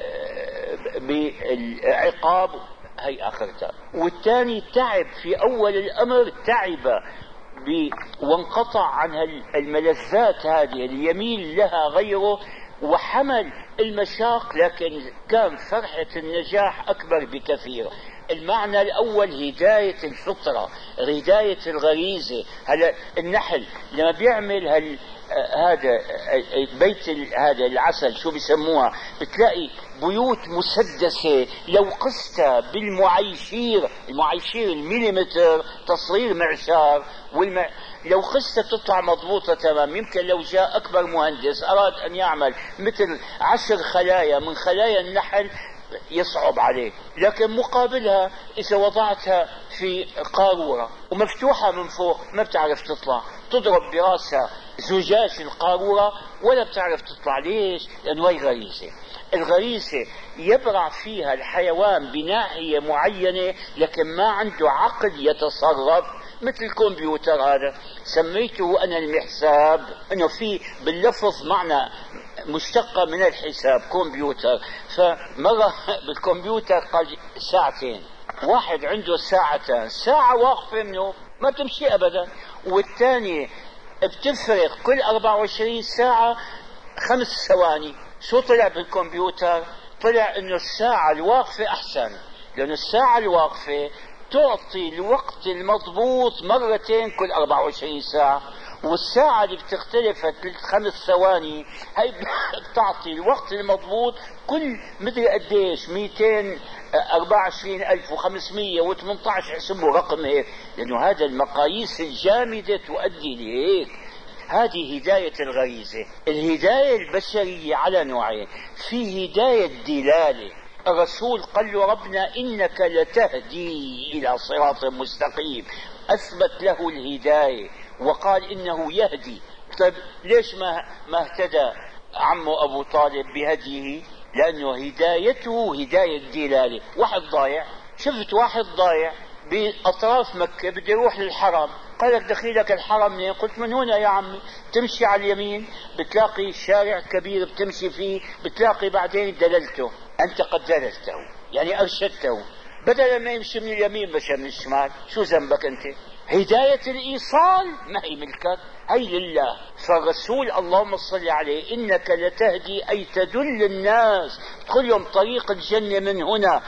بعقاب. هي آخرتها. والثاني تعب في أول الأمر، تعب وانقطع عن الملذات هذه اللي يميل لها غيره وحمل المشاق، لكن كان فرحة النجاح أكبر بكثير. المعنى الأول هداية الفطرة، هداية الغريزة. هلا النحل لما بيعمل هال هذا بيت هذا العسل شو بيسموها، بتلاقي بيوت مسدسة لو قستها بالمعايشير، المعايشير الميليمتر تصغير معشار، والمع... لو قستها بتطلع مضبوطة تمام. يمكن لو جاء أكبر مهندس أراد أن يعمل مثل عشر خلايا من خلايا النحل يصعب عليه، لكن مقابلها إذا وضعتها في قارورة ومفتوحة من فوق ما بتعرف تطلع، تضرب براسها زجاج القارورة ولا بتعرف تطلع. ليش؟ لأنه هي غريزة. الغريزة يبرع فيها الحيوان بناحية معينة لكن ما عنده عقل يتصرف. مثل الكمبيوتر هذا سميته أنا المحساب، أنه في باللفظ معنى مشتقة من الحساب كمبيوتر. فمرة بالكمبيوتر قال ساعتين، واحد عنده ساعتين، ساعة واقفة منه ما تمشي أبدا، والثانية بتفرق كل أربعة وعشرين ساعة خمس ثواني. شو طلع بالكمبيوتر؟ طلع انه الساعة الواقفة احسن، لأن الساعة الواقفة تعطي الوقت المضبوط مرتين كل أربعة وعشرين ساعة، والساعة اللي بتختلف خمس ثواني هي بتعطي الوقت المضبوط كل مدري قديش مئتين وأربعة وعشرين ألف وخمسمئة وثمانية عشر، يحسبوا رقم هيك، لأنه هذا المقاييس الجامدة تؤدي لهيك. هذه هداية الغريزة. الهداية البشرية على نوعين، في هداية دلالة، الرسول قال له ربنا إنك لتهدي إلى صراط مستقيم، أثبت له الهداية وقال إنه يهدي. طيب ليش ما ما اهتدى عمه أبو طالب بهديه؟ لأنه هدايته هداية دلالة. واحد ضايع، شفت واحد ضايع بأطراف مكة بده يروح للحرم، قال لك دخيلك الحرم منين؟ قلت من هنا يا عمي. تمشي على اليمين بتلاقي شارع كبير بتمشي فيه، بتلاقي بعدين دللته، أنت قد دللته يعني أرشدته، بدل ما يمشي من اليمين مشى من الشمال. شو ذنبك أنت؟ هداية الإيصال ما هي ملكك، هي لله. فالرسول اللهم صل عليه إنك لتهدي أي تدل الناس تدخلهم طريق الجنة من هنا.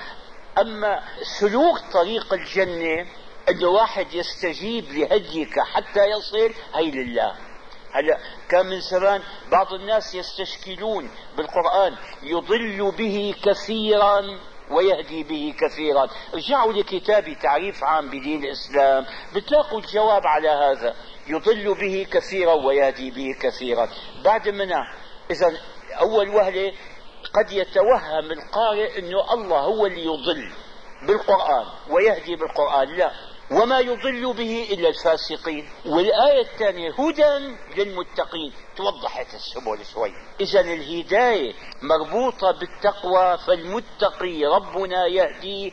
أما سلوك طريق الجنة أن واحد يستجيب لهديك حتى يصل، هي لله. هلا كان من زمان بعض الناس يستشكلون بالقرآن يضل به كثيرا ويهدي به كثيرا. ارجعوا لكتاب تعريف عام بدين الإسلام بتلاقوا الجواب على هذا، يضل به كثيرا ويهدي به كثيرا. بعد منها إذا أول وهلة قد يتوهم القارئ أنه الله هو اللي يضل بالقرآن ويهدي بالقرآن، لا، وما يضل به إلا الفاسقين. والآية الثانية هدى للمتقين، توضحت السبل شوي. إذن الهداية مربوطة بالتقوى، فالمتقي ربنا يهدي،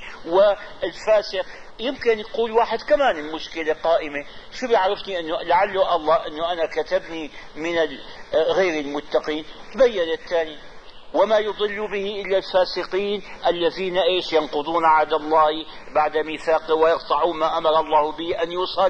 والفاسق يمكن يقول واحد كمان المشكلة قائمة، شو بيعرفني أنه لعله الله أنه أنا كتبني من غير المتقين. بين الثاني وما يضل به إلا الفاسقين الذين إيش ينقضون عهد الله بعد ميثاقه ويقطعون ما أمر الله به أن يوصل،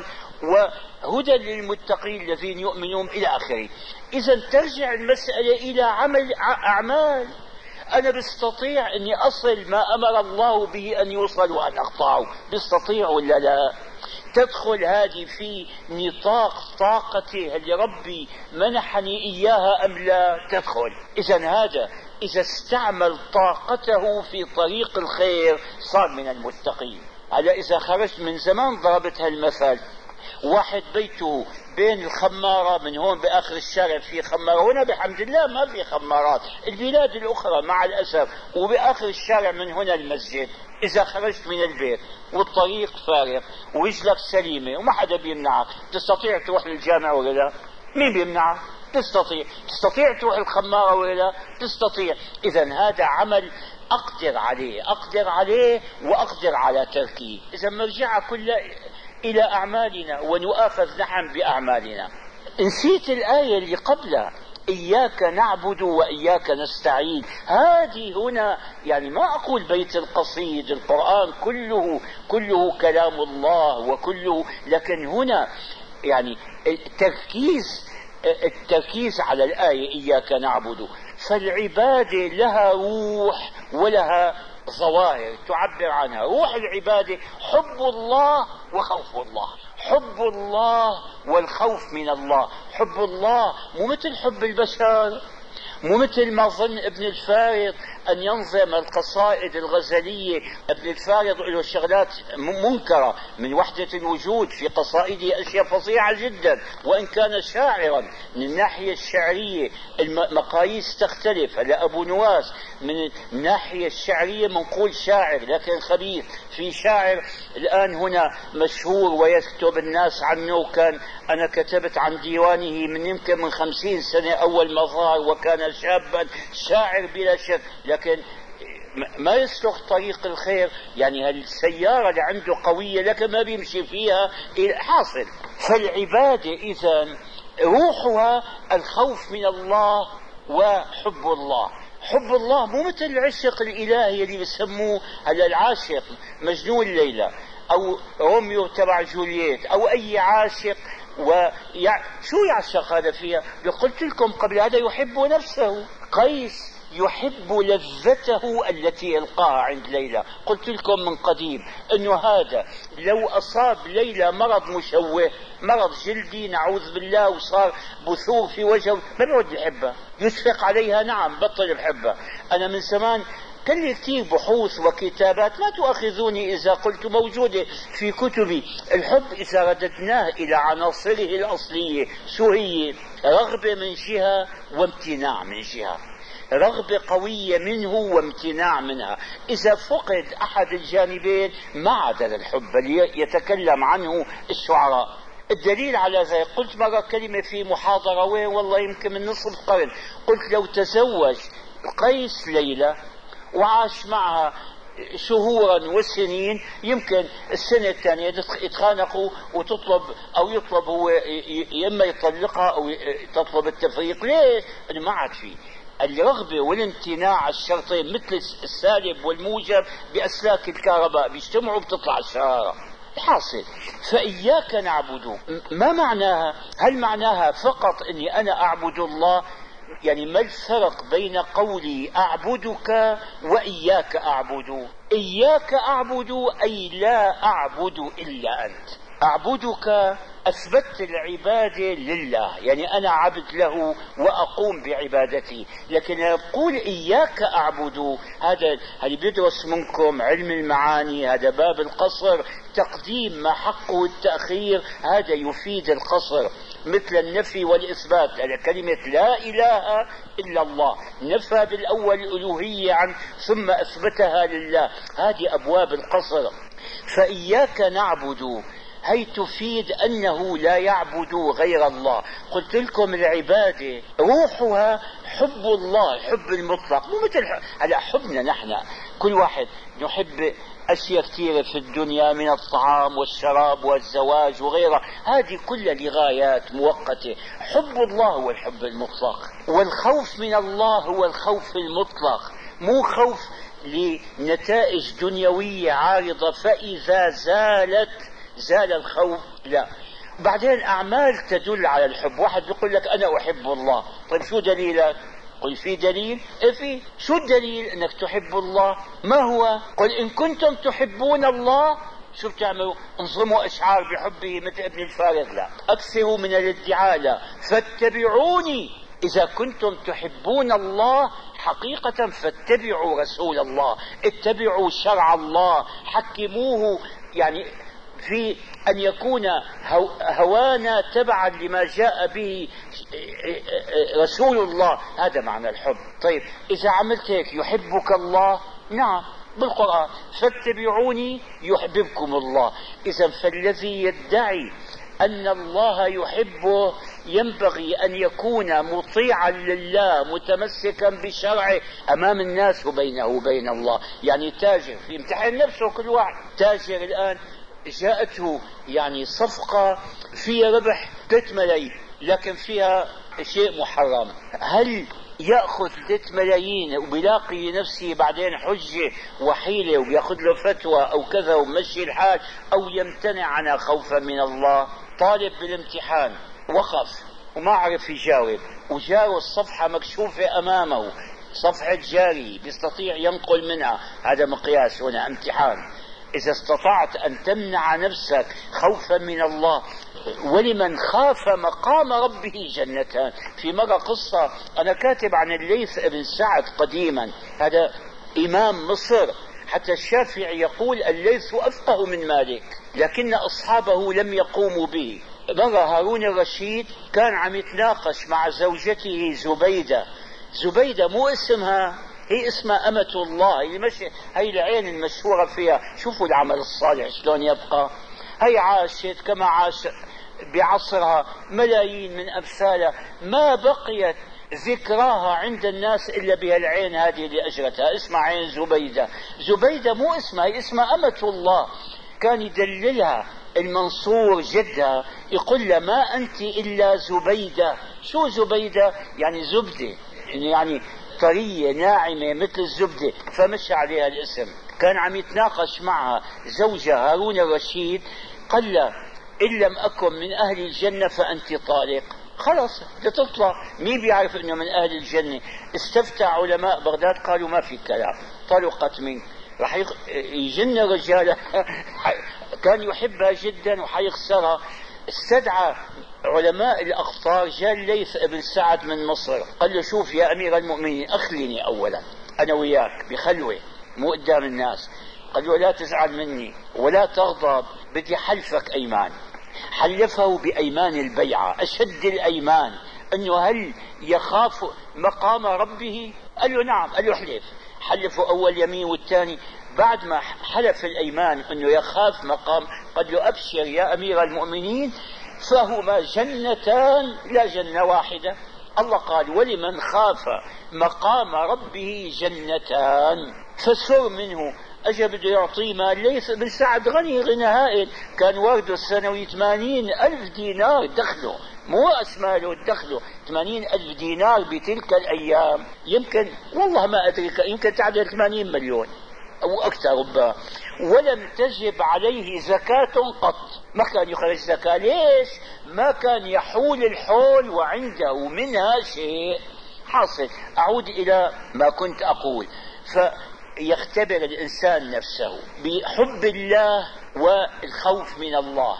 وهدى للمتقين الذين يؤمنون إلى آخره. إذا ترجع المسألة إلى عمل أعمال. أنا بستطيع أني أصل ما أمر الله به أن يوصل وأن أقطعه، بستطيع ولا لا؟ تدخل هذه في نطاق طاقته اللي ربي منحني إياها أم لا؟ تدخل. إذن هذا إذا استعمل طاقته في طريق الخير صار من المتقين. على إذا خرجت من زمان ضربت هالمثل، واحد بيته بين الخمارة، من هون بآخر الشارع في خمارة، هنا بحمد الله ما في خمارات، البلاد الأخرى مع الأسف، وبآخر الشارع من هنا المسجد. إذا خرجت من البيت والطريق فارغ ورجلك سليمة وما حدا بيمنعك، تستطيع تروح للجامع ولا لا؟ مين بيمنعك؟ تستطيع. تستطيع تروح الخمارة ولا لا؟ تستطيع. إذن هذا عمل أقدر عليه، أقدر عليه وأقدر على تركه. إذا مرجع كلها إلى أعمالنا ونؤاخذ نحن بأعمالنا. نسيت الآية اللي قبلها، إياك نعبد وإياك نستعين. هذه هنا يعني ما أقول بيت القصيد، القرآن كله كله كلام الله وكله، لكن هنا يعني التركيز التركيز على الآية إياك نعبد. فالعبادة لها روح ولها ظواهر تعبر عنها. روح العبادة حب الله وخوف الله، حب الله والخوف من الله. حب الله مو مثل حب البشر، مو مثل ما ظن ابن الفارض أن ينظم القصائد الغزلية. ابن الفارض له شغلات منكرة من وحدة الوجود في قصائده، أشياء فظيعة جدا، وإن كان شاعرا من الناحية الشعرية المقاييس تختلف. هلا أبو نواس من الناحية الشعرية منقول شاعر لكن خبيث. في شاعر الآن هنا مشهور ويكتب الناس عنه، كان أنا كتبت عن ديوانه من يمكن من خمسين سنة أول ما ظهر، وكان شابا شاعر بلا شك، لكن ما يسلك طريق الخير. يعني هالسيارة اللي عنده قوية لكن ما بيمشي فيها حاصل. فالعبادة إذن روحها الخوف من الله وحب الله. حب الله مو مثل العشق الإلهي اللي بيسموه هلا العاشق مجنون ليلى أو روميو تبع جولييت أو أي عاشق. ويع... شو يعشق هذا فيها؟ قلت لكم قبل هذا يحب نفسه. قيس يحب لذته التي يلقاها عند ليلى. قلت لكم من قديم أنه هذا لو أصاب ليلى مرض مشوه، مرض جلدي نعوذ بالله، وصار بثور في وجهه، ما بيعود يحبها، يشفق عليها، نعم بطل بحبها. أنا من زمان كان لي كثير بحوث وكتابات، ما تؤاخذوني إذا قلت، موجودة في كتبي. الحب إذا رددناه إلى عناصره الأصلية شو هي؟ رغبة من جهة وامتناع من جهة، رغبة قوية منه وامتناع منها. إذا فقد أحد الجانبين ما عاد الحب اللي يتكلم عنه الشعراء. الدليل على ذلك، قلت مرة كلمة في محاضرة، وين والله يمكن من نصف قرن، قلت لو تزوج قيس ليلى وعاش معها شهورا وسنين، يمكن السنة الثانية يتخانقوا وتطلب أو يطلب هو يما يطلقها أو تطلب التفريق. ليه؟ أنه ما عاد فيه الرغبة والامتناع، الشرطين مثل السالب والموجب بأسلاك الكهرباء بيجتمعوا بتطلع الشرارة. الحاصل فإياك نعبد ما معناها؟ هل معناها فقط أني أنا أعبد الله؟ يعني ما الفرق بين قولي أعبدك وإياك أعبد؟ إياك أعبد أي لا أعبد إلا أنت. أعبدك أثبت العبادة لله، يعني أنا عبد له وأقوم بعبادتي. لكن أقول إياك أعبد، هذا اللي بيدرس منكم علم المعاني، هذا باب القصر، تقديم ما حقه التأخير، هذا يفيد القصر. مثل النفي والإثبات، على كلمة لا إله إلا الله، نفى بالأول الألوهية عن ثم أثبتها لله، هذه أبواب القصر. فإياك نعبد هي تفيد أنه لا يعبد غير الله. قلت لكم العبادة روحها حب الله، الحب المطلق، مو مثل على حبنا نحن. كل واحد نحب أشياء كثيرة في الدنيا من الطعام والشراب والزواج وغيرها، هذه كلها لغايات مؤقتة. حب الله هو الحب المطلق، والخوف من الله هو الخوف المطلق، مو خوف لنتائج دنيوية عارضة فإذا زالت زال الخوف، لا. بعدين أعمال تدل على الحب. واحد بيقول لك أنا أحب الله، طيب شو دليلك؟ قل في دليل؟ إيه في. شو الدليل أنك تحب الله؟ ما هو؟ قل إن كنتم تحبون الله، شو بتعملوا؟ انظموا أشعار بحبه مثل ابن الفارغ، لا. أكثروا من الادعاء، لا. فاتبعوني إذا كنتم تحبون الله حقيقة، فاتبعوا رسول الله، اتبعوا شرع الله، حكموه، يعني في أن يكون هوانا تبعا لما جاء به رسول الله، هذا معنى الحب. طيب إذا عملت هيك يحبك الله؟ نعم بالقرآن، فاتبعوني يحببكم الله. إذا فالذي يدعي أن الله يحبه ينبغي أن يكون مطيعا لله، متمسكا بشرعه أمام الناس وبينه وبين الله. يعني تاجر في امتحان نفسه، كل واحد تاجر الآن جاءته يعني صفقة فيها ربح ثلاثة ملايين لكن فيها شيء محرم، هل يأخذ ثلاثة ملايين وبيلاقي نفسه بعدين حجة وحيلة وبيأخذ له فتوى أو كذا ومشي الحال، أو يمتنع عنها خوفا من الله؟ طالب بالامتحان وقف وما عرف يجاوب، وجاره الصفحة مكشوفة أمامه، صفحة جاري بيستطيع ينقل منها، هذا مقياس هنا امتحان. إذا استطعت أن تمنع نفسك خوفا من الله، ولمن خاف مقام ربه جنتان. في مرة قصة أنا كاتب عن الليث بن سعد قديما، هذا إمام مصر، حتى الشافعي يقول الليث أفقه من مالك، لكن أصحابه لم يقوموا به. مرة هارون الرشيد كان عم يتناقش مع زوجته زبيدة. زبيدة مو اسمها، هي اسمها أمة الله، هي مش هي العين المشهورة فيها. شوفوا العمل الصالح شلون يبقى. هي عاشت كما عاش بعصرها ملايين من أمثالها، ما بقيت ذكراها عند الناس إلا بهالعين هذه اللي أجرتها، اسمها عين زبيدة. زبيدة مو اسمها، هي اسمها أمة الله. كان يدللها المنصور جدها، يقول لها ما أنت إلا زبيدة. شو زبيدة؟ يعني زبدة، يعني طرية ناعمة مثل الزبدة، فمشى عليها الاسم. كان عم يتناقش معها زوجها هارون الرشيد، قال له إن لم أكن من أهل الجنة فأنت طالق. خلاص بتطلع. مين بيعرف انه من اهل الجنة؟ استفتى علماء بغداد قالوا ما في كلام، طلقت منك رح يجن رجالة كان يحبها جدا وحيخسرها. استدعى علماء الأقطار، جاء الليث ابن سعد من مصر قال له شوف يا أمير المؤمنين أخليني أولا أنا وياك بخلوة مو قدام الناس. قال له لا تزعل مني ولا تغضب، بدي حلفك أيمان. حلفه بأيمان البيعة أشد الأيمان، أنه هل يخاف مقام ربه؟ قال له نعم. قال له احلف. حلفوا أول يمين والثاني. بعد ما حلف الأيمان أنه يخاف مقام، قال له أبشر يا أمير المؤمنين فهما جنتان لا جنة واحدة. الله قال ولمن خاف مقام ربه جنتان. فسر منه. أجا بده يعطيه مال. ليث بن سعد غني غنى هائل، كان ورده السنوي ثمانين ألف دينار دخله، مو أسماله دخله ثمانين ألف دينار بتلك الأيام. يمكن والله ما أدري يمكن تعدل ثمانين مليون أو أكثر ربما. ولم تجب عليه زكاة قط، ما كان يخرج زكاة. ليش؟ ما كان يحول الحول وعنده منها شيء. حاصل أعود إلى ما كنت أقول، فيختبر الإنسان نفسه بحب الله والخوف من الله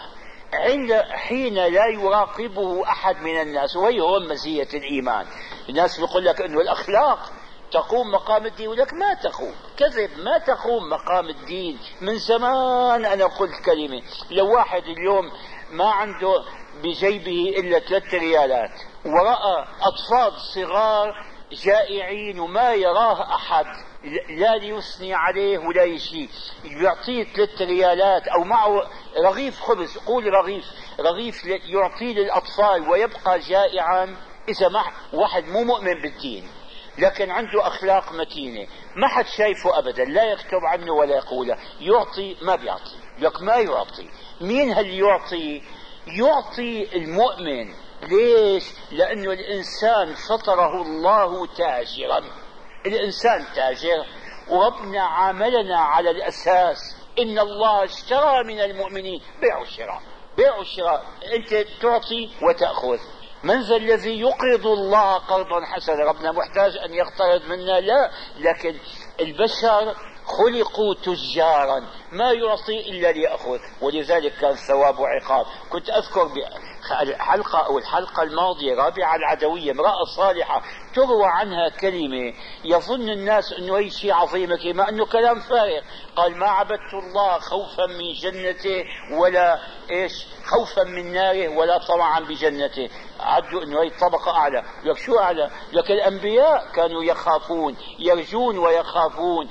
حين لا يراقبه أحد من الناس. وهي هو مزية الإيمان. الناس بيقول لك أنه الأخلاق تقوم مقام الدين، يقول لك ما تقوم. كذب، ما تقوم مقام الدين. من زمان أنا قلت كلمة، لو واحد اليوم ما عنده بجيبه إلا ثلاث ريالات ورأى أطفال صغار جائعين وما يراه أحد لا ليثني عليه ولا يشي، يعطيه ثلاث ريالات أو معه رغيف خبز، قول رغيف رغيف يعطيه للأطفال ويبقى جائعا. إذا ما واحد مو مؤمن بالدين لكن عنده أخلاق متينة، ما حد شايفه أبدا، لا يكتب عنه ولا يقوله، يعطي ما بيعطي، لك ما يعطي. مين هل يعطي؟ يعطي المؤمن. ليش؟ لأنه الإنسان فطره الله تاجرا. الإنسان تاجر، وربنا عاملنا على الأساس إن الله اشترى من المؤمنين بيع وشراء. بيع وشراء، أنت تعطي وتأخذ. من ذا الذي يقرض الله قرضا حسنا؟ ربنا محتاج أن يقترض منا؟ لا، لكن البشر خلقوا تجارا، ما يعطي إلا ليأخذ، ولذلك كان ثواب وعقاب. كنت أذكر بحلقة أو الحلقة الماضية رابعة العدوية، امرأة صالحة تروى عنها كلمة يظن الناس أنه أي شيء عظيم كما أنه كلام فارغ. قال ما عبدت الله خوفا من جنته ولا إيش خوفا من ناره ولا طمعا بجنته. عدوا أنه هي طبقة أعلى. لك شو أعلى؟ لك الأنبياء كانوا يخافون، يرجون ويخافون.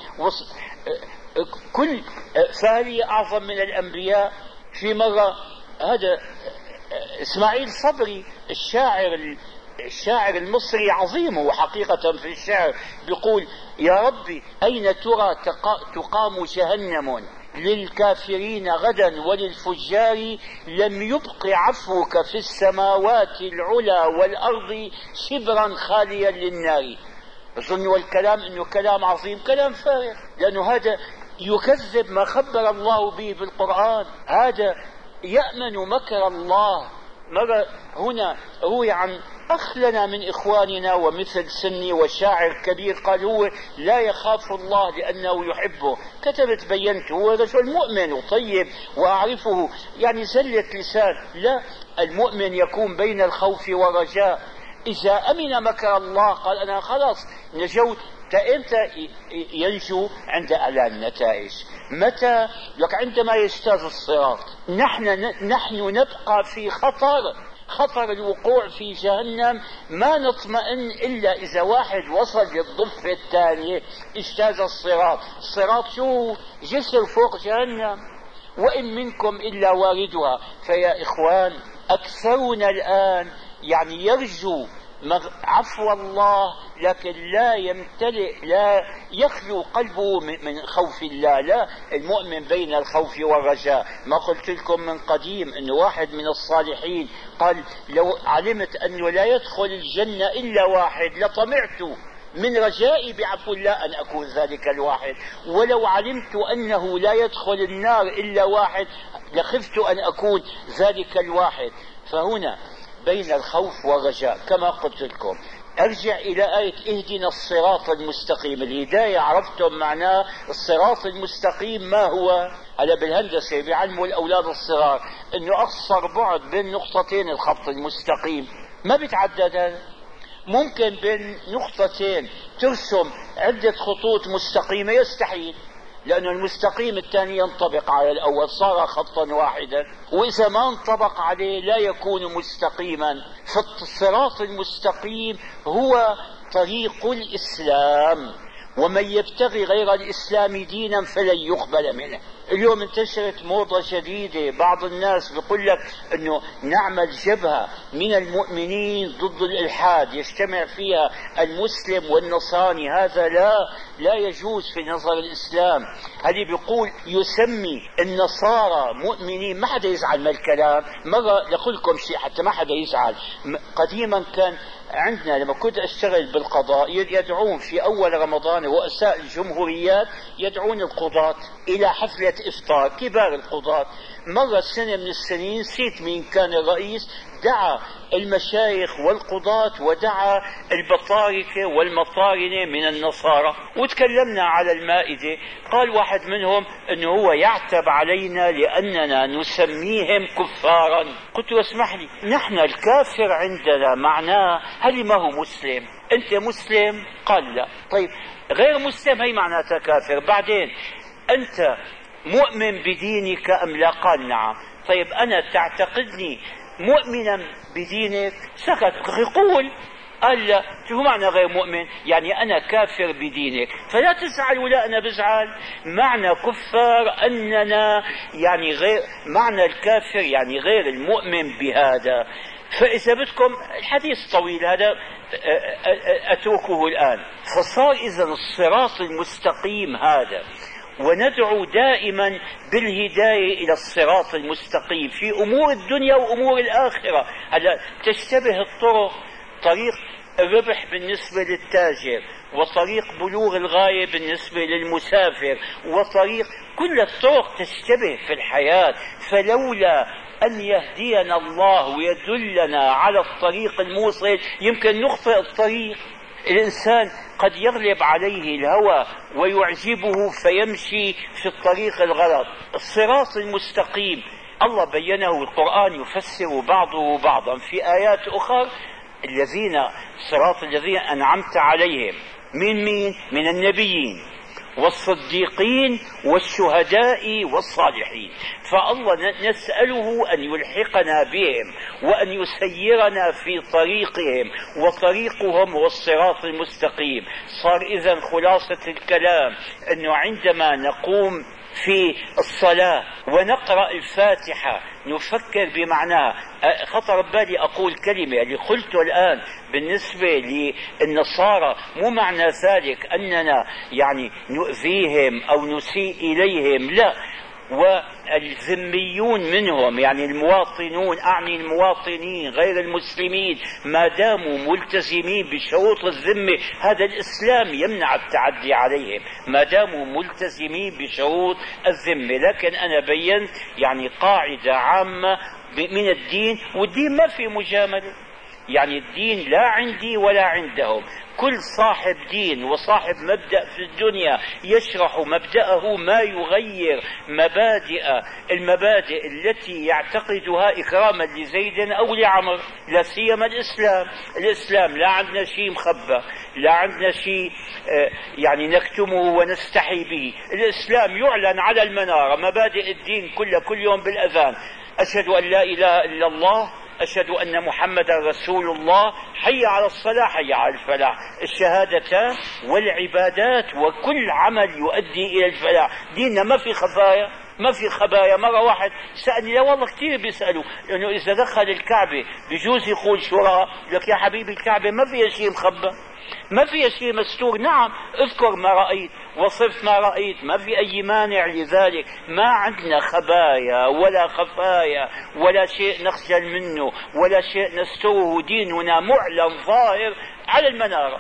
كل فاري أعظم من الأنبياء. في مرة هذا إسماعيل صبري الشاعر الشاعر المصري عظيم هو حقيقة في الشعر، بيقول يا ربي أين ترى تقام جهنم للكافرين غدا وللفجار، لم يبق عفوك في السماوات العلا والأرض شبرا خاليا للنار. أظن والكلام أنه كلام عظيم، كلام فارغ، لأنه هذا يكذب ما خبر الله به بالقرآن. هذا يأمن مكر الله. مرة هنا روي عن أخ لنا من إخواننا ومثل سني وشاعر كبير قال هو لا يخاف الله لأنه يحبه. كتبت بينته هو رجل مؤمن وطيب وأعرفه، يعني زلة لسان. لا، المؤمن يكون بين الخوف والرجاء. إذا أمن مكر الله قال أنا خلاص نجوت. إمتى ينجو؟ عند أعلان النتائج. متى؟ لك عندما يجتاز الصراط. نحن نحن نبقى في خطر خطر الوقوع في جهنم، ما نطمئن إلا إذا واحد وصل للضفة الثانية اجتاز الصراط. الصراط شو؟ جسر فوق جهنم. وإن منكم إلا واردها. فيا إخوان أكثرنا الآن يعني يرجو عفو الله لكن لا يمتلئ، لا يخلو قلبه من خوف الله. لا، المؤمن بين الخوف والرجاء. ما قلت لكم من قديم أنه واحد من الصالحين قال لو علمت أنه لا يدخل الجنة إلا واحد لطمعت من رجائي بعفو الله أن أكون ذلك الواحد، ولو علمت أنه لا يدخل النار إلا واحد لخفت أن أكون ذلك الواحد. فهنا بين الخوف والرجاء كما قلت لكم. ارجع الى آية اهدنا الصراط المستقيم. الهداية عرفتم معناه الصراط المستقيم ما هو؟ هلا بالهندسة بيعلموا الاولاد الصغار انه اقصر بعد بين نقطتين الخط المستقيم. ما بيتعدد هذا. ممكن بين نقطتين ترسم عدة خطوط مستقيمة، يستحيل، لأن المستقيم الثاني ينطبق على الأول صار خطا واحدا، وإذا ما انطبق عليه لا يكون مستقيما. فالصراط المستقيم هو طريق الإسلام، ومن يبتغي غير الإسلام دينا فلن يقبل منه. اليوم انتشرت موضة جديدة، بعض الناس بيقول لك انه نعمل جبهة من المؤمنين ضد الإلحاد يجتمع فيها المسلم والنصراني. هذا لا لا يجوز في نظر الإسلام. هذه بيقول يسمي النصارى مؤمنين. ما حدا يزعل من الكلام. مرة لقلكم شيء حتى ما حدا يزعل. قديما كان عندنا لما كنت أشتغل بالقضاء يدعون في أول رمضان رؤساء الجمهوريات يدعون القضاة إلى حفلة إفطار، كبار القضاة. مرة سنة من السنين نسيت مين كان الرئيس، دعا المشايخ والقضاة ودعا البطاركة والمطارنة من النصارى، وتكلمنا على المائدة. قال واحد منهم انه هو يعتب علينا لاننا نسميهم كفارا. قلت له اسمح لي، نحن الكافر عندنا معناه هل ما هو مسلم؟ انت مسلم؟ قال لا. طيب غير مسلم هي معناتها كافر. بعدين انت مؤمن بدينك ام لا؟ قال نعم. طيب انا تعتقدني مؤمنا بدينك؟ سكت. يقول قال لا. شو معنى غير مؤمن؟ يعني أنا كافر بدينك. فلا تزعل ولا أنا بزعل. معنى كفار أننا يعني غير، معنى الكافر يعني غير المؤمن بهذا. فإذا بدكم الحديث طويل هذا أتركه الآن. فصار إذا الصراط المستقيم هذا، وندعو دائما بالهداية إلى الصراط المستقيم في أمور الدنيا وأمور الآخرة. هلا تشتبه الطرق، طريق الربح بالنسبة للتاجر، وطريق بلوغ الغاية بالنسبة للمسافر، وطريق، كل الطرق تشتبه في الحياة. فلولا أن يهدينا الله ويدلنا على الطريق الموصل يمكن نخطئ الطريق. الإنسان قد يغلب عليه الهوى ويعجبه فيمشي في الطريق الغلط. الصراط المستقيم الله بينه، القرآن يفسر بعضه بعضا في آيات أخرى. الذين صراط الذين أنعمت عليهم من مين؟ من النبيين والصديقين والشهداء والصالحين. فالله نسأله أن يلحقنا بهم وأن يسيرنا في طريقهم، وطريقهم هو الصراط المستقيم. صار إذن خلاصة الكلام أنه عندما نقوم في الصلاة ونقرأ الفاتحة نفكر بمعناها. خطر بالي أقول كلمة اللي قلته الآن بالنسبة للنصارى، مو معنى ذلك أننا يعني نؤذيهم أو نسيء إليهم، لا. والذميون منهم يعني المواطنون، أعني المواطنين غير المسلمين، ما داموا ملتزمين بشروط الذمة هذا الإسلام يمنع التعدي عليهم ما داموا ملتزمين بشروط الذمة. لكن أنا بينت يعني قاعدة عامة من الدين، والدين ما في مجاملة. يعني الدين لا عندي ولا عندهم. كل صاحب دين وصاحب مبدأ في الدنيا يشرح مبدأه ما يغير مبادئ المبادئ التي يعتقدها إكراما لزيد أو لعمر، لا سيما الإسلام. الإسلام لا عندنا شيء مخبى، لا عندنا شيء يعني نكتمه ونستحي به. الإسلام يعلن على المنارة، مبادئ الدين كلها كل يوم بالأذان: أشهد أن لا إله إلا الله، أشهد أن محمد رسول الله، حي على الصلاة، حي على الفلاح. الشهادتان والعبادات وكل عمل يؤدي إلى الفلاح. ديننا ما في خفايا، ما في خبايا. مرة واحد سألني، لا والله كثير بيسألوا إنه إذا دخل الكعبة بجوز يقول شراء. لك يا حبيبي الكعبة ما فيها شيء مخبى، ما فيها شيء مستور. نعم اذكر ما رأيت وصف ما رأيت، ما في أي مانع لذلك. ما عندنا خبايا ولا خفايا ولا شيء نخجل منه ولا شيء نستره. ديننا معلن ظاهر على المنارة.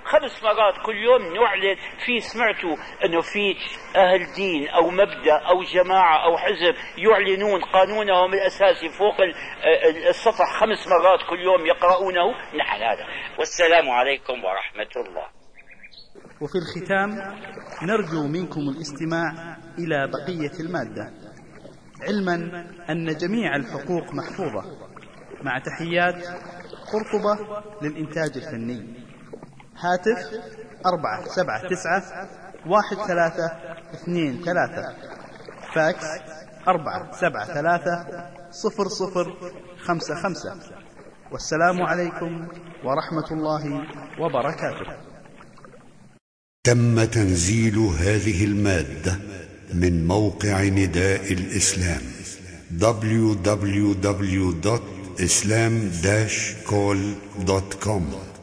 خمس مرات كل يوم نعلن في. سمعتوا أنه في أهل دين أو مبدأ أو جماعة أو حزب يعلنون قانونهم الأساسي فوق السطح خمس مرات كل يوم يقرؤونه؟ نحن هذا. والسلام عليكم ورحمة الله. وفي الختام نرجو منكم الاستماع إلى بقية المادة، علما أن جميع الحقوق محفوظة، مع تحيات قرطبة للإنتاج الفني. هاتف أربعة سبعة تسعة واحد ثلاثة اثنين ثلاثة، فاكس أربعة سبعة ثلاثة صفر صفر خمسة خمسة. والسلام عليكم ورحمة الله وبركاته. تم تنزيل هذه المادة من موقع نداء الإسلام دبليو دبليو دبليو دوت إسلام داش كول دوت كوم.